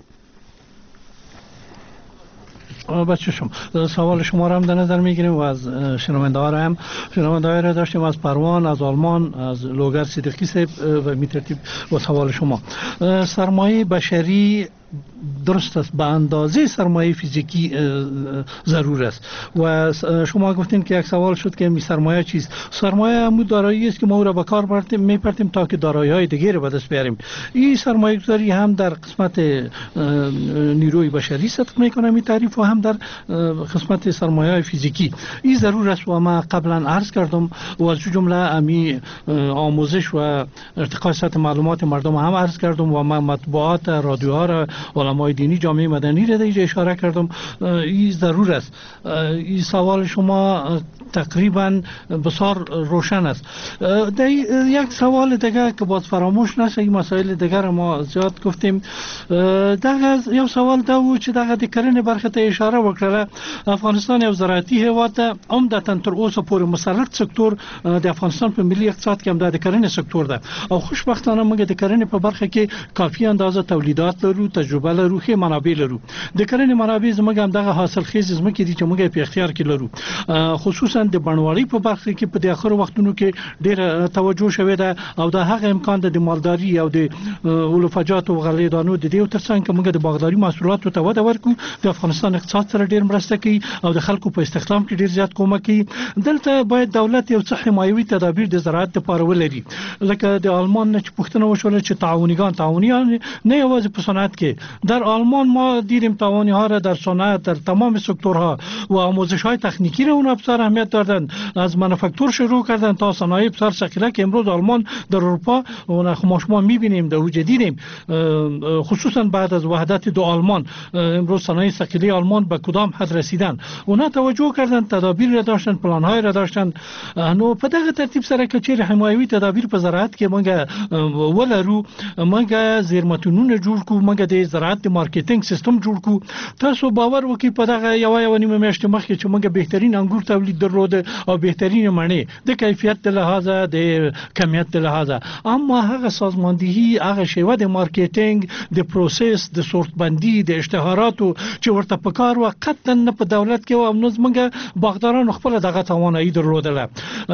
بچه شما سوال شما را هم در نظر میگیریم و از شنونده ها را هم شنونده را داشتیم، از پروان، از آلمان، از لوگر صدیقی صاحب و می ترتیب با سوال شما. سرمایه بشری درست است، به اندازه سرمایه فیزیکی ضرور است. و شما گفتین که یک سوال شد که می سرمایه چیست؟ سرمایه همون دارایی است که ما او را به کار برتیم میپرتیم تا که دارایی های دیگه را به دست بیاریم. این سرمایه گذاری هم در قسمت نیروی بشری صدق میکنه می تعریف، و هم در قسمت سرمایه فیزیکی. این ضرور است و ما قبلا عرض کردم و از جمله امی آموزش و ارتقاء سطح معلومات مردم هم عرض کردم و ما مطبوعات رادیوها را، علمای دینی، جامعه مدنی را دیگه اشاره کردم. این ضرور است. این سوال شما تقریبا بسیار روشن است. در یک سوال دیگه که باز فراموش نشه، این مسائل دیگر ما زیاد گفتیم. دغه یو سوال دا و چې دغه د کرنې برخه ته اشاره وکړه. افغانستان یو زراعتي هیواد ده، عمدتاً تر اوسه پورې مسلط سکتور د افغانستان په ملي اقتصاد کې هم د کرنې سکتور ده، او خوشبختانه موږ د کرنې په برخه کې کافي اندازه تولیدات لرو، تجربه لرو، ښه منابع لرو. د کرنې منابع زموږ هم دغه حاصل خیز زموږ دي چې موږ په اختیار کې لرو. خصوصا د بڼوالۍ په برخه کې په د اخر وختونو کې ډېر توجه شوې ده، او د هغه امکان د مالداري او د ولفجات او غلې دانو د دې ترڅنګ موږ د باغداري محصولاتو ته وده ورکو د افغانستان اقتصاد سره ډیر مرسته کوي او د خلکو په استخدام کې ډیر زیات کومک کوي. دلته باید دولت یو څه حمایوي تدابیر د زراعت لپاره ولري، لکه د آلمان نه چې پوښتنه وشوله چې تعاونیان تعاونیان نه یوازې په صنعت کې، در آلمان ما دیدیم تعاونی ها را در صنعت در تمام سکتورها و آموزش های تکنیکی را اونها بسیار اهمیت دادن، از مانیفکتور شروع کردن تا صنایع بسیار ثقیله که امروز آلمان در اروپا و ما شما میبینیم در اوج دیدیم، خصوصا بعد از وحدت دو آلمان امروز صنایع ثقیله آلمان به کدام حد رسیدن. اونها توجه کردن، تدابیر را داشتن، پلان های را داشتن. نو په دغه ترتیب سره که چیرې حمایوي تدابیر په زراعت کې موږ ولرو، موږ زیرمتونونه جوړ کو، موږ د زراعت د مارکیټینګ سیستم جوړ کو. تاسو باور وکړئ په دغه یو یو نیمه میاشت مخکې چې موږ بهترین انګور تولید درلود او بهترین مڼې د کیفیت د لحاظه د کمیت د لحاظه، اما هغه سازماندهي هغه شیوه د مارکیټینګ د پروسس د سورت بندي د اشتهاراتو چې ورته په کار وخت نه په دولت کې او نوز موږ باغدارانو خپل دغه توانایي درلودله.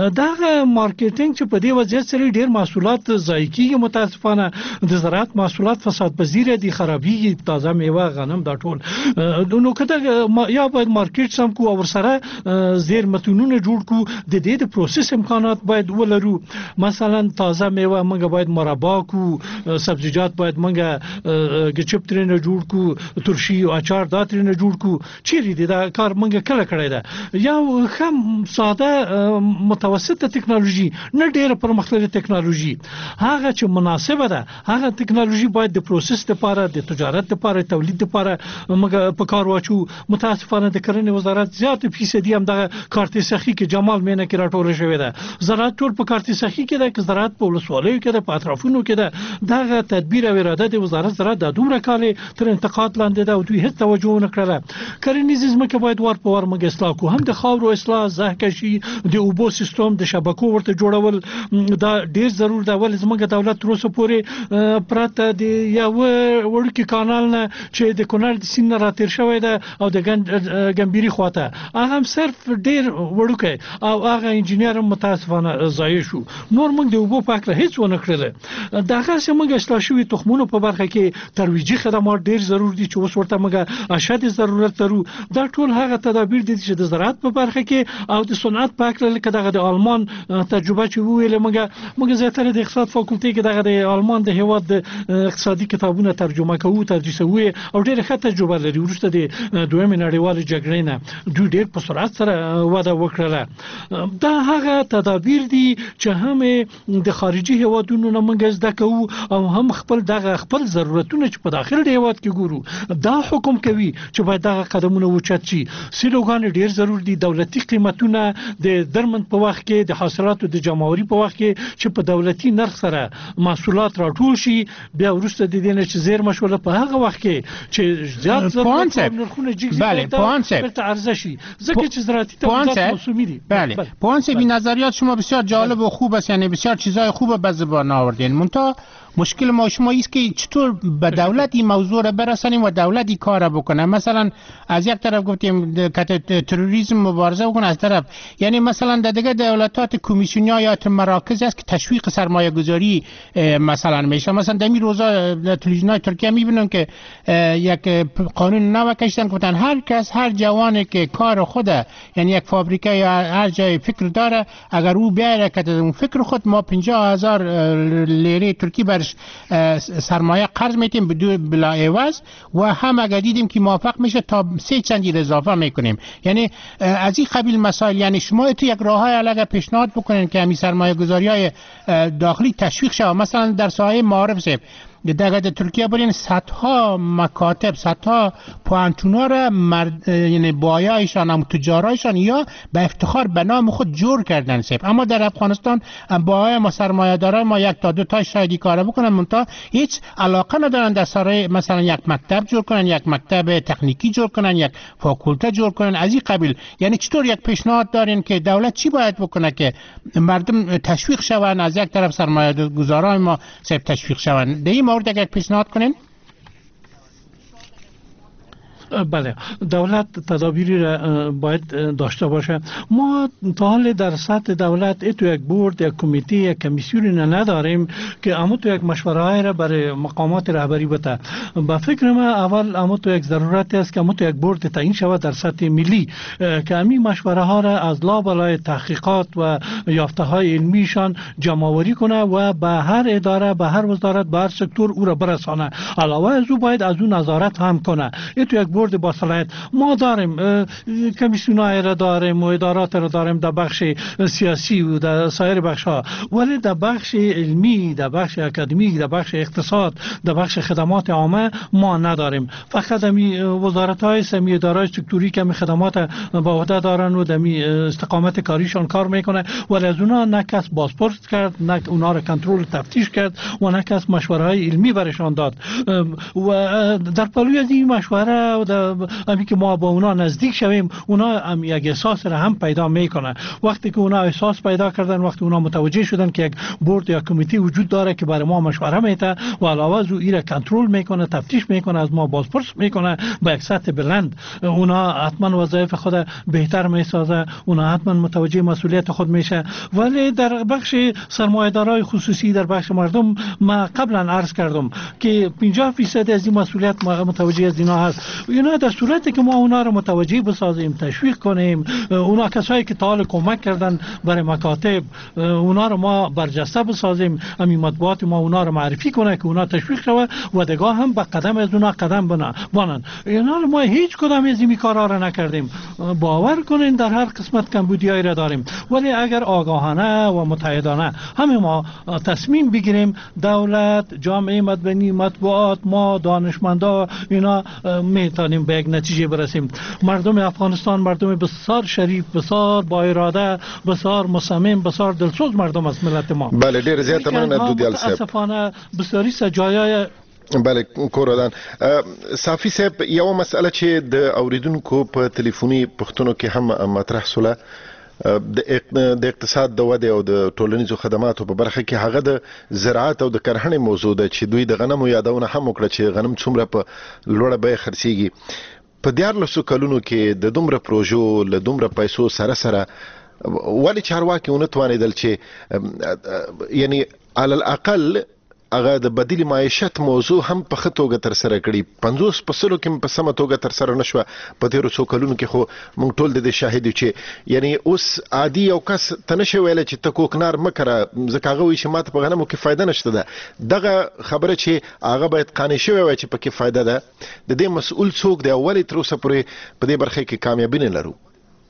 دغه مارکیټینګ چې په دې وجه سره ډیر محصولات ضایع کیږي، متاسفانه د زراعت محصولات فساد پذیر دي، خرابېږي، تازه میوه غنم دا ټول. نو کله یا باید مارکیټ سم کو او سره زیرمتونونه جوړ کو، د دې د پروسس امکانات باید ولرو. مثلا تازه میوه موږ باید مربا کو، سبزیجات باید موږ گچپ ترنه جوړ کو، ترشی او اچار دا ترنه جوړ کو. چیرې دي دا کار موږ کله کړی دا؟ یا هم ساده متوسطه ټکنالوژي، نه ډیره پرمختللې ټکنالوژي، هغه چې مناسبه ده هغه ټکنالوژي باید د پروسس لپاره، د تجارت لپاره، تولید لپاره موږ په کار واچو. متاسفانه د کرنې وزارت زیات فیصدي هم د کارت سخی کې جمال مینه کې راټول شوی ده. زراعت ټول په کارت سخی کې ده، که زراعت په ولسوالیو کې ده، په اطرافونو کې ده. دغه تدبیر او اراده د وزارت زراعت د دومره کال تر انتقاد لاندې ده او دوی هیڅ توجه نه کړله. کرنیز ځمکه باید ور په ور موږ اصلاح کو، هم د خاورو اصلاح، زهکشي، د اوبو سیستم، د شبکو ورته جوړول دا ډیر ضرور ده. ولې زموږ دولت تر اوسه پورې پراته د یو وړوکی کانال نه چې د کونړ د سیند را تیر شوی ده او د ګمبيري خواته هغه هم صرف ډیر وړوکی او هغه انجینر متاسفانه ضایع شو. نور موږ د اوبو په اړه هیڅ ونه کړل. دغه چې موږ اصلاح شوی تخمونو په برخه کې ترویجي خدمات ډیر ضرور دي چې اوس ورته موږ اشد ضرورت لرو. دا ټول هغه تدابیر دي چې د زراعت په برخه کې او د صنعت په اړه لکه دغه د آلمان تجربه چې ویل موږ موږ زیاتره د اقتصاد فاکولټي کې دغه د آلمان د هیواد د اقتصادي کتابونه ترجمه کوو، تدریس کوو او ډیره ښه تجربه لري. وروسته د دویمې نړیوالې جګړې نه دوی ډیر په سرعت سره وده وکړه. دا هغه تدابیر دي چې هم د خارجي هیوادونو نه موږ زده کوو او هم خپل دغه خپل ضرورتونه چې په داخل د هیواد کې ګورو. دا حکم کوي چې باید دغه قدمونه وچت شي. سیلوګان ډیر ضرور دي. دولتي قیمتونه د درمند په وخت کې، د حاصلاتو د جمعوري په وخت کې چې په دولتي نرخ سره محصولات راټول شي، بیا وروسته د دې نه چې زیرمه شول په هغه وخت کې چې زیات ضرورت نرخونه جګ بله پوانسپ ارزش شي، ځکه چې زراعتي تولیدات موسومی دي. بله پوانسپ این نظریات شما بسیار جالب و خوب است، یعنی بسیار چیزای خوب به زبان آوردین. منتها مشکل ما شما است که چطور به دولت این موضوع را برسانیم و دولت این کار بکنه. مثلا از یک طرف گفتیم که تروریسم مبارزه بکنه، از طرف یعنی مثلا در دیگه دولتات کمیسیونیا یا مراکز است که تشویق سرمایه گذاری مثلا میشه. مثلا در این روزا در تلویزیون‌های ترکیه میبینم که یک قانون نو کشیدن گفتن هر کس، هر جوانی که کار خوده، یعنی یک فابریکه یا هر جای فکر داره، اگر او بیاره که اون فکر خود ما پنجاه هزار لیره ترکی برش سرمایه قرض میتیم بدون بلا عوض و هم اگر دیدیم که موافق میشه تا سه چندی اضافه میکنیم. یعنی از این قبیل مسائل، یعنی شما تو یک راههای علاقه پیشنهاد بکنین که همین سرمایه گذاری های داخلی تشویق شود. مثلا در ساحه معارف سه در ترکیه برین صدها مکاتب، صدها پوانتونا را مرد یعنی بایایشان هم تجارایشان یا به افتخار به نام خود جور کردن سیب. اما در افغانستان بایای ما سرمایه دارای ما یک تا دو تا شاید کار بکنن، منتها هیچ علاقه ندارن در سرای مثلا یک مکتب جور کنن، یک مکتب تکنیکی جور کنن، یک فاکولته جور کنن از این قبیل. یعنی چطور یک پیشنهاد دارین که دولت چی باید بکنه که مردم تشویق شون، از یک طرف سرمایه گذارای ما سیب تشویق شون؟ در این مورد یک پیشنهاد کنین. بله، دولت تدابیری را باید داشته باشه. ما تا حال در سطح دولت ای تو یک بورد، یک کمیته، یک کمیسیونی نداریم که اما تو یک مشوره های را برای مقامات رهبری بده. با فکر ما اول اما تو یک ضرورت است که اما تو یک بورد تعیین شود در سطح ملی که همین مشوره ها را از لابلای تحقیقات و یافته های علمیشان جمع آوری کنه و به هر اداره، به هر وزارت، به هر سکتور او را برسانه. علاوه از او باید از اون نظارت هم کنه. ای تو یک بورد با صلاحیت ما داریم، کمیسیونای را داریم و ادارات را داریم در بخش سیاسی و در سایر بخش ها، ولی در بخش علمی، در بخش اکادمیک، در بخش اقتصاد، در بخش خدمات عامه ما نداریم. فقط همی وزارت های سمی اداره سکتوری که می خدمات با عهده دارن و دمی استقامت کاریشان کار میکنه، ولی از اونا نه کس بازپرس کرد، نه اونا را کنترل تفتیش کرد و نه کس مشوره های علمی برشان داد. و در پلوی از این مشوره و همی که ما با اونا نزدیک شویم، اونا هم یک احساس را هم پیدا میکنه. وقتی که اونا احساس پیدا کردن، وقتی اونا متوجه شدن که یک بورد یا کمیته وجود داره که برای ما مشوره میده و علاوه از او ایره کنترل میکنه، تفتیش میکنه، از ما بازپرس میکنه با یک سطح بلند، اونا حتما وظایف خود بهتر میسازه، اونا حتما متوجه مسئولیت خود میشه. ولی در بخش سرمایه‌دارای خصوصی، در بخش مردم، ما قبلا عرض کردم که پنجاه درصد از این مسئولیت متوجه از اینا هست. اینا در صورتی که ما اونا رو متوجه بسازیم، تشویق کنیم، اونا کسایی که تا حال کمک کردن برای مکاتب، اونا رو ما برجسته بسازیم، همین مطبوعات ما اونا رو معرفی کنه که اونا تشویق شوه و دگاه هم به قدم از اونا قدم بانن. اینا ما هیچ کدام از این کارا را نکردیم. باور کنین در هر قسمت کمبودیایی را داریم، ولی اگر آگاهانه و متحدانه همه ما تصمیم بگیریم، دولت، جامعه مدنی، مطبوعات، ما دانشمندا، اینا میتونیم به یک نتیجه برسیم. مردم افغانستان مردم بسیار شریف، بسیار با اراده، بسیار مصمم، بسیار دلسوز مردم است ملت ما. بله، ډیر زیات مننه دودیال صاحب. متاسفانه بسیاری سجایای بله کورودان صافی صاحب، یو مسأله چې د اوریدونکو په ټلیفوني پښتنو کې هم مطرح سوله د اقتصاد د ودې او د ټولنیزو خدماتو په برخه کې، هغه د زراعت او د کرهڼې موضوع ده چې دوی د غنمو یادونه هم وکړه چې غنم څومره په لوړه بیه خرڅیږي. په دیارلسو کلونو کې د دومره پروژو له دومره پیسو سره سره ولې چارواکي ونه توانېدل چې یعنی علی الاقل هغه د بدیل معیشت موضوع هم په ښه توګه ترسره کړي؟ پنځوس په سلو کې په سمه توګه ترسره نه شوه. په تېرو څو کلونو کې خو موږ ټول د دې شاهد یو چې یعنی اوس عادي یو کس ته نشي ویلی چې ته کوکنار مه کره، ځکه هغه وایي چې ماته په غنمو کې فایده نشته ده. دغه خبره چې هغه باید قانع شوی وای چې پکې فایده ده، د دې مسؤل څوک دی او ولې تر اوسه پورې په دې برخه کې کامیابي نه لرو؟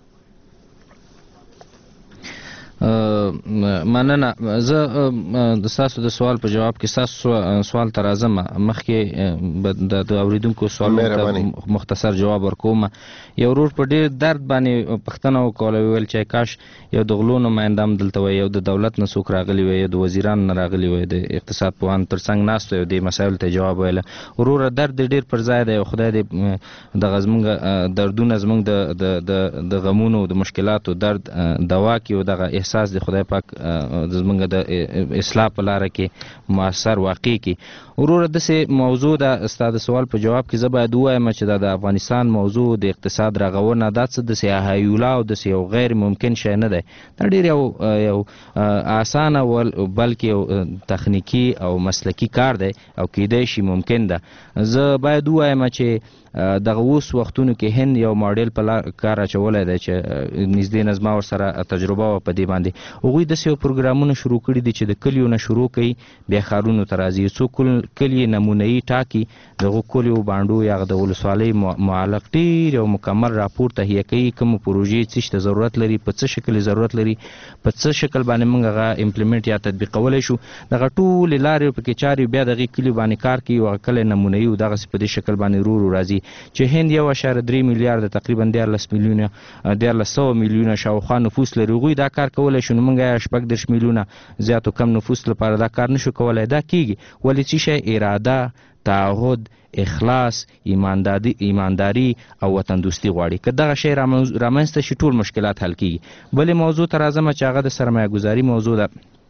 مننه. زه د تاسو د سوال په جواب کې تاسو سوال ته راځم. مخکې د اوریدونکو سوالونو ته مختصر جواب ورکوم. یو ورور په ډېر درد باندې پوښتنه وکړه، ویل چې کاش یو د غلو نماینده هم دلته وای، یو د دولت نه څوک راغلی وای، د وزیرانو نه راغلی وای، د اقتصاد پوهان تر څنګ ناست وای، د مسایلو ته جواب ویله. وروره درد ډېر پر ځای دی، خدای دې دغه زموږ دردونه، زموږ د غمونو د مشکلاتو درد دوا کړي او دغه احساس د خدای پاک زمونږ د اصلاح په لاره کې مؤثر واقع کی. وروره داسې موضوع ده، ستا د سوال په جواب کې زه باید ووایم چې دا د افغانستان موضوع د اقتصاد رغونه دا څه داسې هیولا او داسې یو غیر ممکن شی نه دی. دا ډېر یو یو اسانه بلکې یو تخنیکي او مسلکي کار دی او کیدای شي ممکن ده. زه باید ووایم چې دغه اوس وختونو کې هند یو ماډل په کار اچولی دی چې نږدې نه زما ورسره تجربه وه په دې باندې. هغوی داسې یو پروګرامونه شروع کړي دي چې د کلیو نه شروع کوي بیا ښارونو ته راځي. څو کلي نمونهیي ټاکي، دغو کلیو بانډو یا د ولسوالۍ معلق ډېر یو مکمل راپور تهیه کوي، کومو پروژې څه شي ته ضرورت لري، په څه شکل ضرورت لري، په څه شکل باندې موږ هغه امپلیمنټ یا تطبیقولی شو. دغه ټولې لارې پکې چارې بیا دغې کلیو باندې کار کوي او هغه کلی نمونهیي و دغسې په دې شکل باندې ورو ورو راځي چې هند یو اشاره درې میلیارده تقریبا دیارلس میلیونه دیارلس سوه میلیونه شاوخوا نفوس لري. هغوی دا کار کولی شو، نو موږ یې شپږ دېرش میلیونه زیات و کم نفوس لپاره دا کار نشو کولی. دا کیږي ولې څه شی؟ اراده، تعهد، اخلاص، ایمانداری ایمانداری او وطن دوستی غواړي. که دغه شی رامنځته شي ټول مشکلات حل کیږي. بلې موضوع ته راځم چې هغه د سرمایه ګذاري موضوع ده.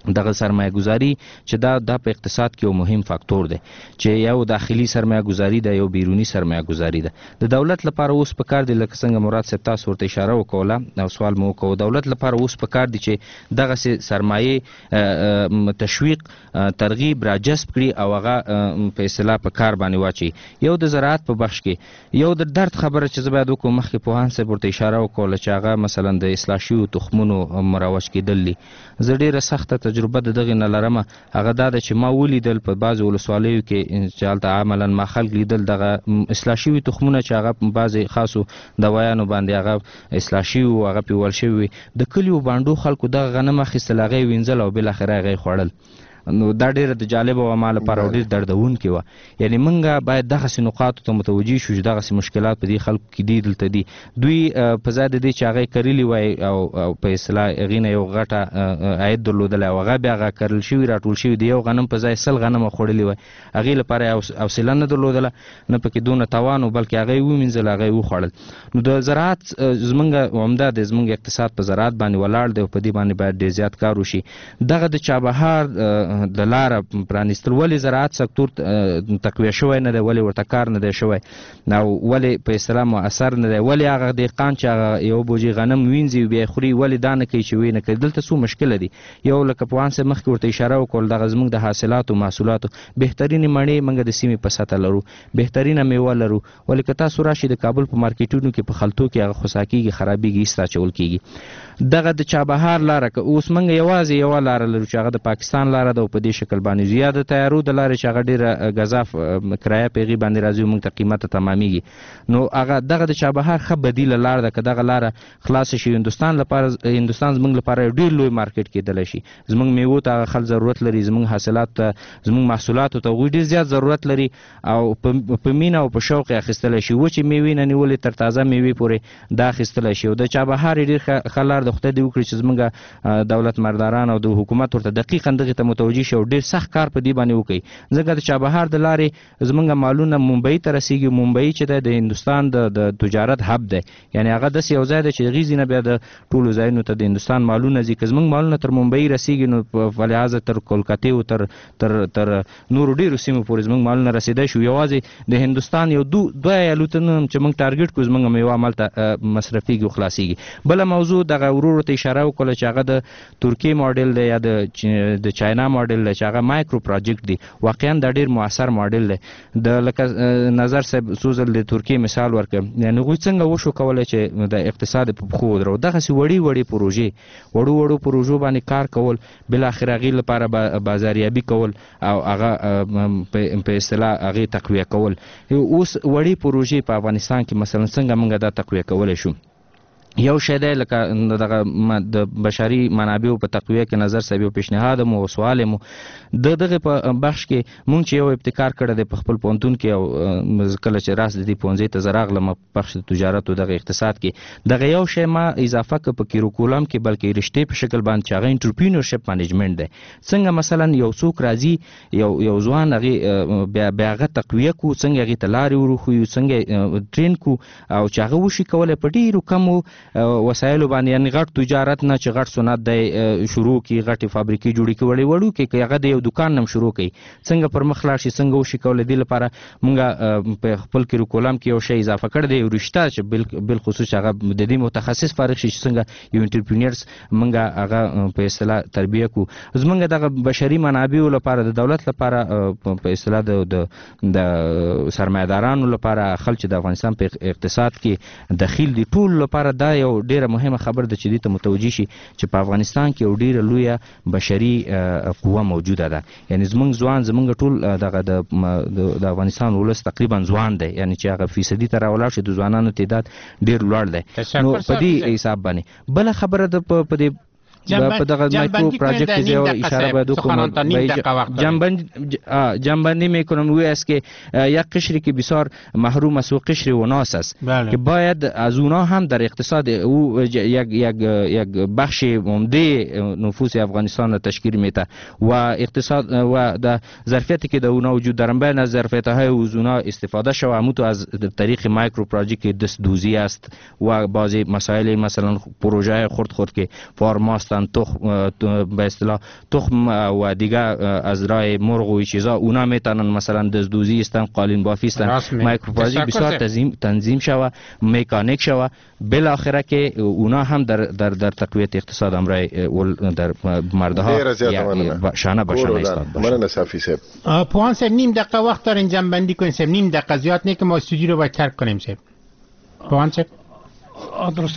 دغه سرمایه گذاري چې دا د په اقتصاد کې یو مهم فاکتور دی چې یو داخلي سرمایه گذاري ده یو بیرونی سرمایه گذاري ده. د دولت لپاره اوس په کار دی لکه څنګه مراد صاحب تاسو ورته اشاره وکوله او سوال مو وکړو، دولت لپاره اوس په کار دی چې دغه سرمایه تشویق ترغیب را جذب کړي او هغه په اصطلاح په کار باندې واچي. یو د زراعت په بخش کې یو د درد خبره چې زه باید وکړم، مخکې پوهان صاحب ورته اشاره وکوله چې هغه مثلا د اصلاح شویو تخمونو مروج کېدل دي. زه ډېره سخته تجربه د دغې نه لرمه، هغه دا ده چې ما ولیدل په بعضو ولسوالیو کې چې هلته عملا ما خلک لیدل دغه اصلاح شوي تخمونه چې هغه په بعضې خاصو دوایانو باندې هغه اصلاح شوي وو، هغه پرې ول شوي وي. د کلیو بانډو خلکو دغه غنم اخیستل، هغه یې وینځل او بالاخره هغه یې خوړل. نو دا ډیره د جالب او ما لپاره ډیر دردونکې وه. یعنی موږ باید دغسې نقاطو ته متوجه شو چې دغسې مشکلات په دې خلکو کې دي دلته دي. دوی په ځای د دې چې هغه یې کرلي وای او په اصطلاح هغې نه یو غټه عاید درلودلی او هغه بیا هغه کرل شوي راټول شوي د یو غنم په ځای سل غنمه خوړلي وای، هغې لپاره یې حوصله نه درلودله، نه پکې دونه توان و، بلکې هغه یې ومینځل، هغه یې وخوړل. نو د زراعت زموږ عمده دی، زموږ اقتصاد په زراعت باندې ولاړ دی او په دې باندې باید ډېر زیات کار وشي. دغه د چابهار د لاره پرانیستل، ولې زراعت سکتور تقویه شوی نه دی، ولې ورته کار نه دی شوی او ولې په اصطلاح مؤثر نه دی، ولې هغه دهقان چې هغه یو بوجۍ غنم وینځي بیا خوري ولې دا نه کوي چې ویې نه کوي. دلته څو مشکله دي. یو لکه پوهان صاحب مخکې ورته اشاره وکړل، دغه زموږ د حاصلاتو محصولاتو بهترینې مڼې موږ د سیمې په سطحه لرو، بهترینه میوه لرو، ولې که تاسو راشئ د کابل په مارکیټونو کې په خلطو کې هغه خوسا کېږي، خرابېږي، ایسته اچول کېږي. دغه د چابهار لاره که اوس موږ یوازې یوه لاره لرو چې هغه د پاکستان لاره ده او په دې شکل باندې یا د تیارو د لارې چې هغه ډېره ګزاف کرایه په هغې باندې راځي موږ ته قیمته تمامیږي. نو هغه دغه د چابهار ښه بدیله لاره ده. که دغه لاره خلاصه شي هندوستان لپاره هندوستان زموږ لپاره ډېر لوی مارکیټ کېدلی شي. زموږ میوو ته هغه خلک ضرورت لري، زموږ حاصلاتو ته زموږ محصولاتو ته هغوی ډېر زیات ضرورت لري او په مینه او په شوق یې اخیستلی شي. وچې میوې نه نیولې تر تازه میوې پورې دا اخیستلی شي. او د چابهار یې ډېر ښه لار د خدای دې وکړي چې زموږ دولت مرداران او د حکومت ورته دقیقا دغې ته متوجه شي او ډېر سخت کار په دې باندې وکړي. ځکه د چابهار د لارې زموږ مالونه ممبئی ته رسیږي. ممبئی چې دی د هندوستان د تجارت هب دی، یعنی هغه داسې یو ځای دی چې هغې ځي نه بیا د ټولو ځایونو ته د هندوستان مالونه ځي. که زموږ مالونه تر ممبئی رسیږي نو په لحاظه تر کولکتې او تر تر تر نورو ډېرو سیمو پورې زموږ مالونه رسېدی شو. یوازې د هندوستان یو دو دوه ایالتونه چې موږ ټارګېټ کړو زموږ میوه هملته مصرفېږي او خلاصېږي. بله موضوع دغه ورور ته اشاره وکړله چې هغه د ترکیې ماډل دی یا د چاینا ماډل دی چې هغه مایکرو پراجیکټ دی. واقعا دا ډېر مؤثر ماډل دی. د لکه نظر صاحب څو ځل د ترکیې مثال ورکړ، یعنې هغوی څنګه وشو کولی چې د اقتصاد په پښو ودرو. دغسې وړې وړې پروژې وړو وړو پروژو باندې کار کول، بالاخره هغې لپاره بازاریابي کول او هغه په اصطلاح هغې تقویه کول. اوس وړې پروژې په افغانستان کې مثلا څنګه موږ دا تقویه کولی شو؟ یو شی دی لکه دغه د بشري منابعو په تقویه کې نظر صاحب یو پیشنهاد مو او سوال مو د دغه په بخش کې مونږ چې یو ابتکار کړی دی په خپل پوهنتون کې او کله چې راست د دې پوهنځي ته زه راغلم په بخش د تجارت او دغه اقتصاد کې دغه یو شی ما اضافه کړ په کیروکولم کې، بلکې رشتې په شکل باندې چې هغه انټرپرینورشپ مینجمنټ دی. څنګه مثلا یو څوک راځي یو یو ځوان هغې بیا بیا هغه تقویه کړو، څنګه هغې ته لارې وروښیو، څنګه ټرین کړو او چې هغه وشي کولی په ډېرو کمو وسایلو باندې، یعنې غټ تجارت نه چې غټ صنعت دی شروع کړي، غټې فابریکې جوړې کړي وړې وړو کې که هغه د یو دکان نه شروع کړي، څنګه پر مخ لاړ شي، څنګه وشي کولی. دې لپاره موږ په خپل کریکولم کې یو شی اضافه کړی دی، یو رشته چې بالخصوص هغه د دې متخصص فارغ شي چې څنګه یو انټرپرینرز موږ هغه په اصطلاح تربیه کړو. زموږ دغه بشري منابعو لپاره د دولت لپاره په اصطلاح د سرمایه‌دارانو لپاره خلک چې د افغانستان په اقتصاد کې دخیل دي ټول لپاره دا یو ډیره مهمه خبر ده چې دې ته متوجه شي چې په افغانستان کې یو ډیره لویه بشري قوه موجوده ده. یعنی زموږ ځوان زموږ ټول دغه د افغانستان ولس تقریبا ځوان دی، یعنی چې هغه فیصدي ته راولاړ شي د ځوانانو تعداد ډیر لوړ دی. نو په دې حساب باندې بله خبره ده په دې په دغه مایکرو پروژکت کې یو اشاره باید وکړم. جنبندی میکنم روی است که یک قشری که بسیار محروم است و قشر وناس است که باید از اونها هم در اقتصاد او یک یک یک بخش عمده نفوس افغانستان را تشکیل میده و اقتصاد و در ظرفیتی که در اونها وجود دارن باید از ظرفیت های اونها استفاده شود. همون از طریق مایکرو پروژکت دست دوزی است و بعضی مسائل مثلا پروژه خرد خرد که فارماست هستند تخم به اصطلاح تخم و دیگه از راه مرغ و چیزا اونا میتونن مثلا دزدوزی استن، قالین بافی استن، مایکروبازی بسیار تنظیم تنظیم شوه، مکانیک شوه، بالاخره که اونا هم در در در تقویت اقتصاد امرای در مردها شانه به شانه ایستاد باشه. مننه صافی صاحب. پوان صاحب نیم دقیقه وقت دارین جنبندی کنیم صاحب، نیم دقیقه زیاد نه که ما استودیو رو باید ترک کنیم صاحب. پوان صاحب درست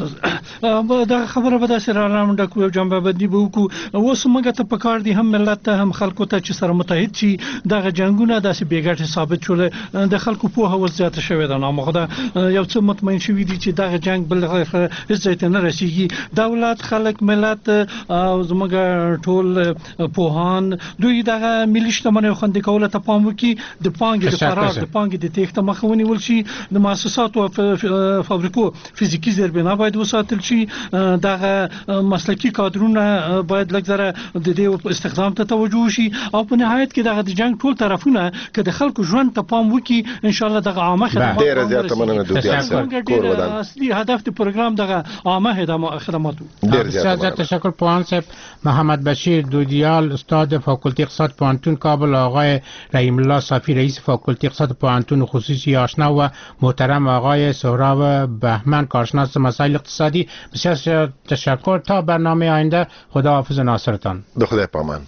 دا خبره به داسې را راونډه کو جنبه بدی به وکړو. اوس موږ ته پکار دي هم ملت ته هم خلکو ته چې سره متحد شي. دغه جنگونه داسې بېګټې ثابت شول، د خلکو پوهه اوس زیاته شوې ده. نو خو یو څه مطمئن شوي دي چې دغه جنگ بل هیڅ ځای ته نه رسیږي. دولت، خلک، ملت او زموږ ټول پوهان دوی دغه ملي شتمنیو خوندي کولو ته پام وکړي، د پانګې د فرار د پانګې د تېښتې مخه ونیول شي، د مؤسساتو او فابریکو فزیکي زیربنا باید وساتل شي، دغه مسلکي کادرونه باید لږ ذره د دې استخدام ته توجه وشي، او په نهایت کې دغه د جنگ ټول طرفونه که د خلکو ژوند ته پام وکړي ان شاء الله دغه عامه خدمات ډېره زیاته مننه دوستان صاحب. کور ودان اصلي هدف د پروګرام دغه عامه خدمات. ډېر زیات تشکر پوان صاحب. محمد بشیر دودیال استاد فاکولته اقتصاد پوهنتون کابل، آقای رحیم الله صافی رئیس فاکولته اقتصاد پوهنتون خصوصی آشنا و محترم آقای سهراب بهمن کارشناس مسائل اقتصادی. بسیار تشکر. تا برنامه آینده خدا حافظ ناصرتان. به خدای پامان.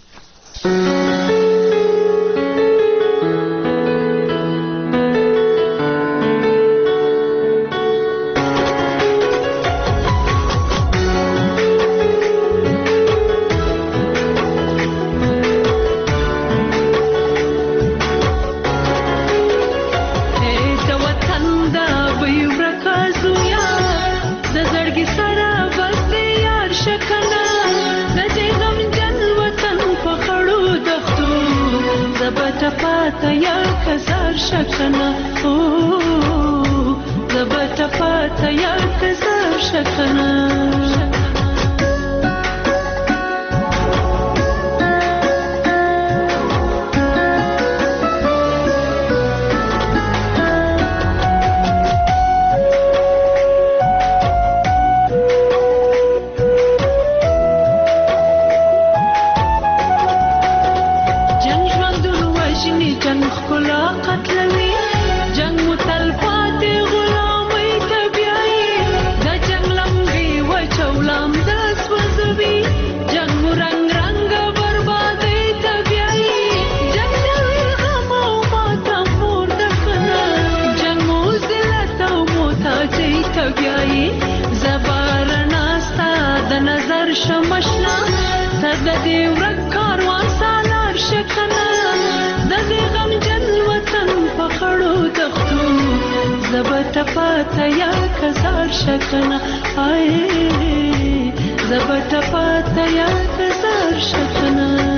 زبټ پاتیا کزار شکنه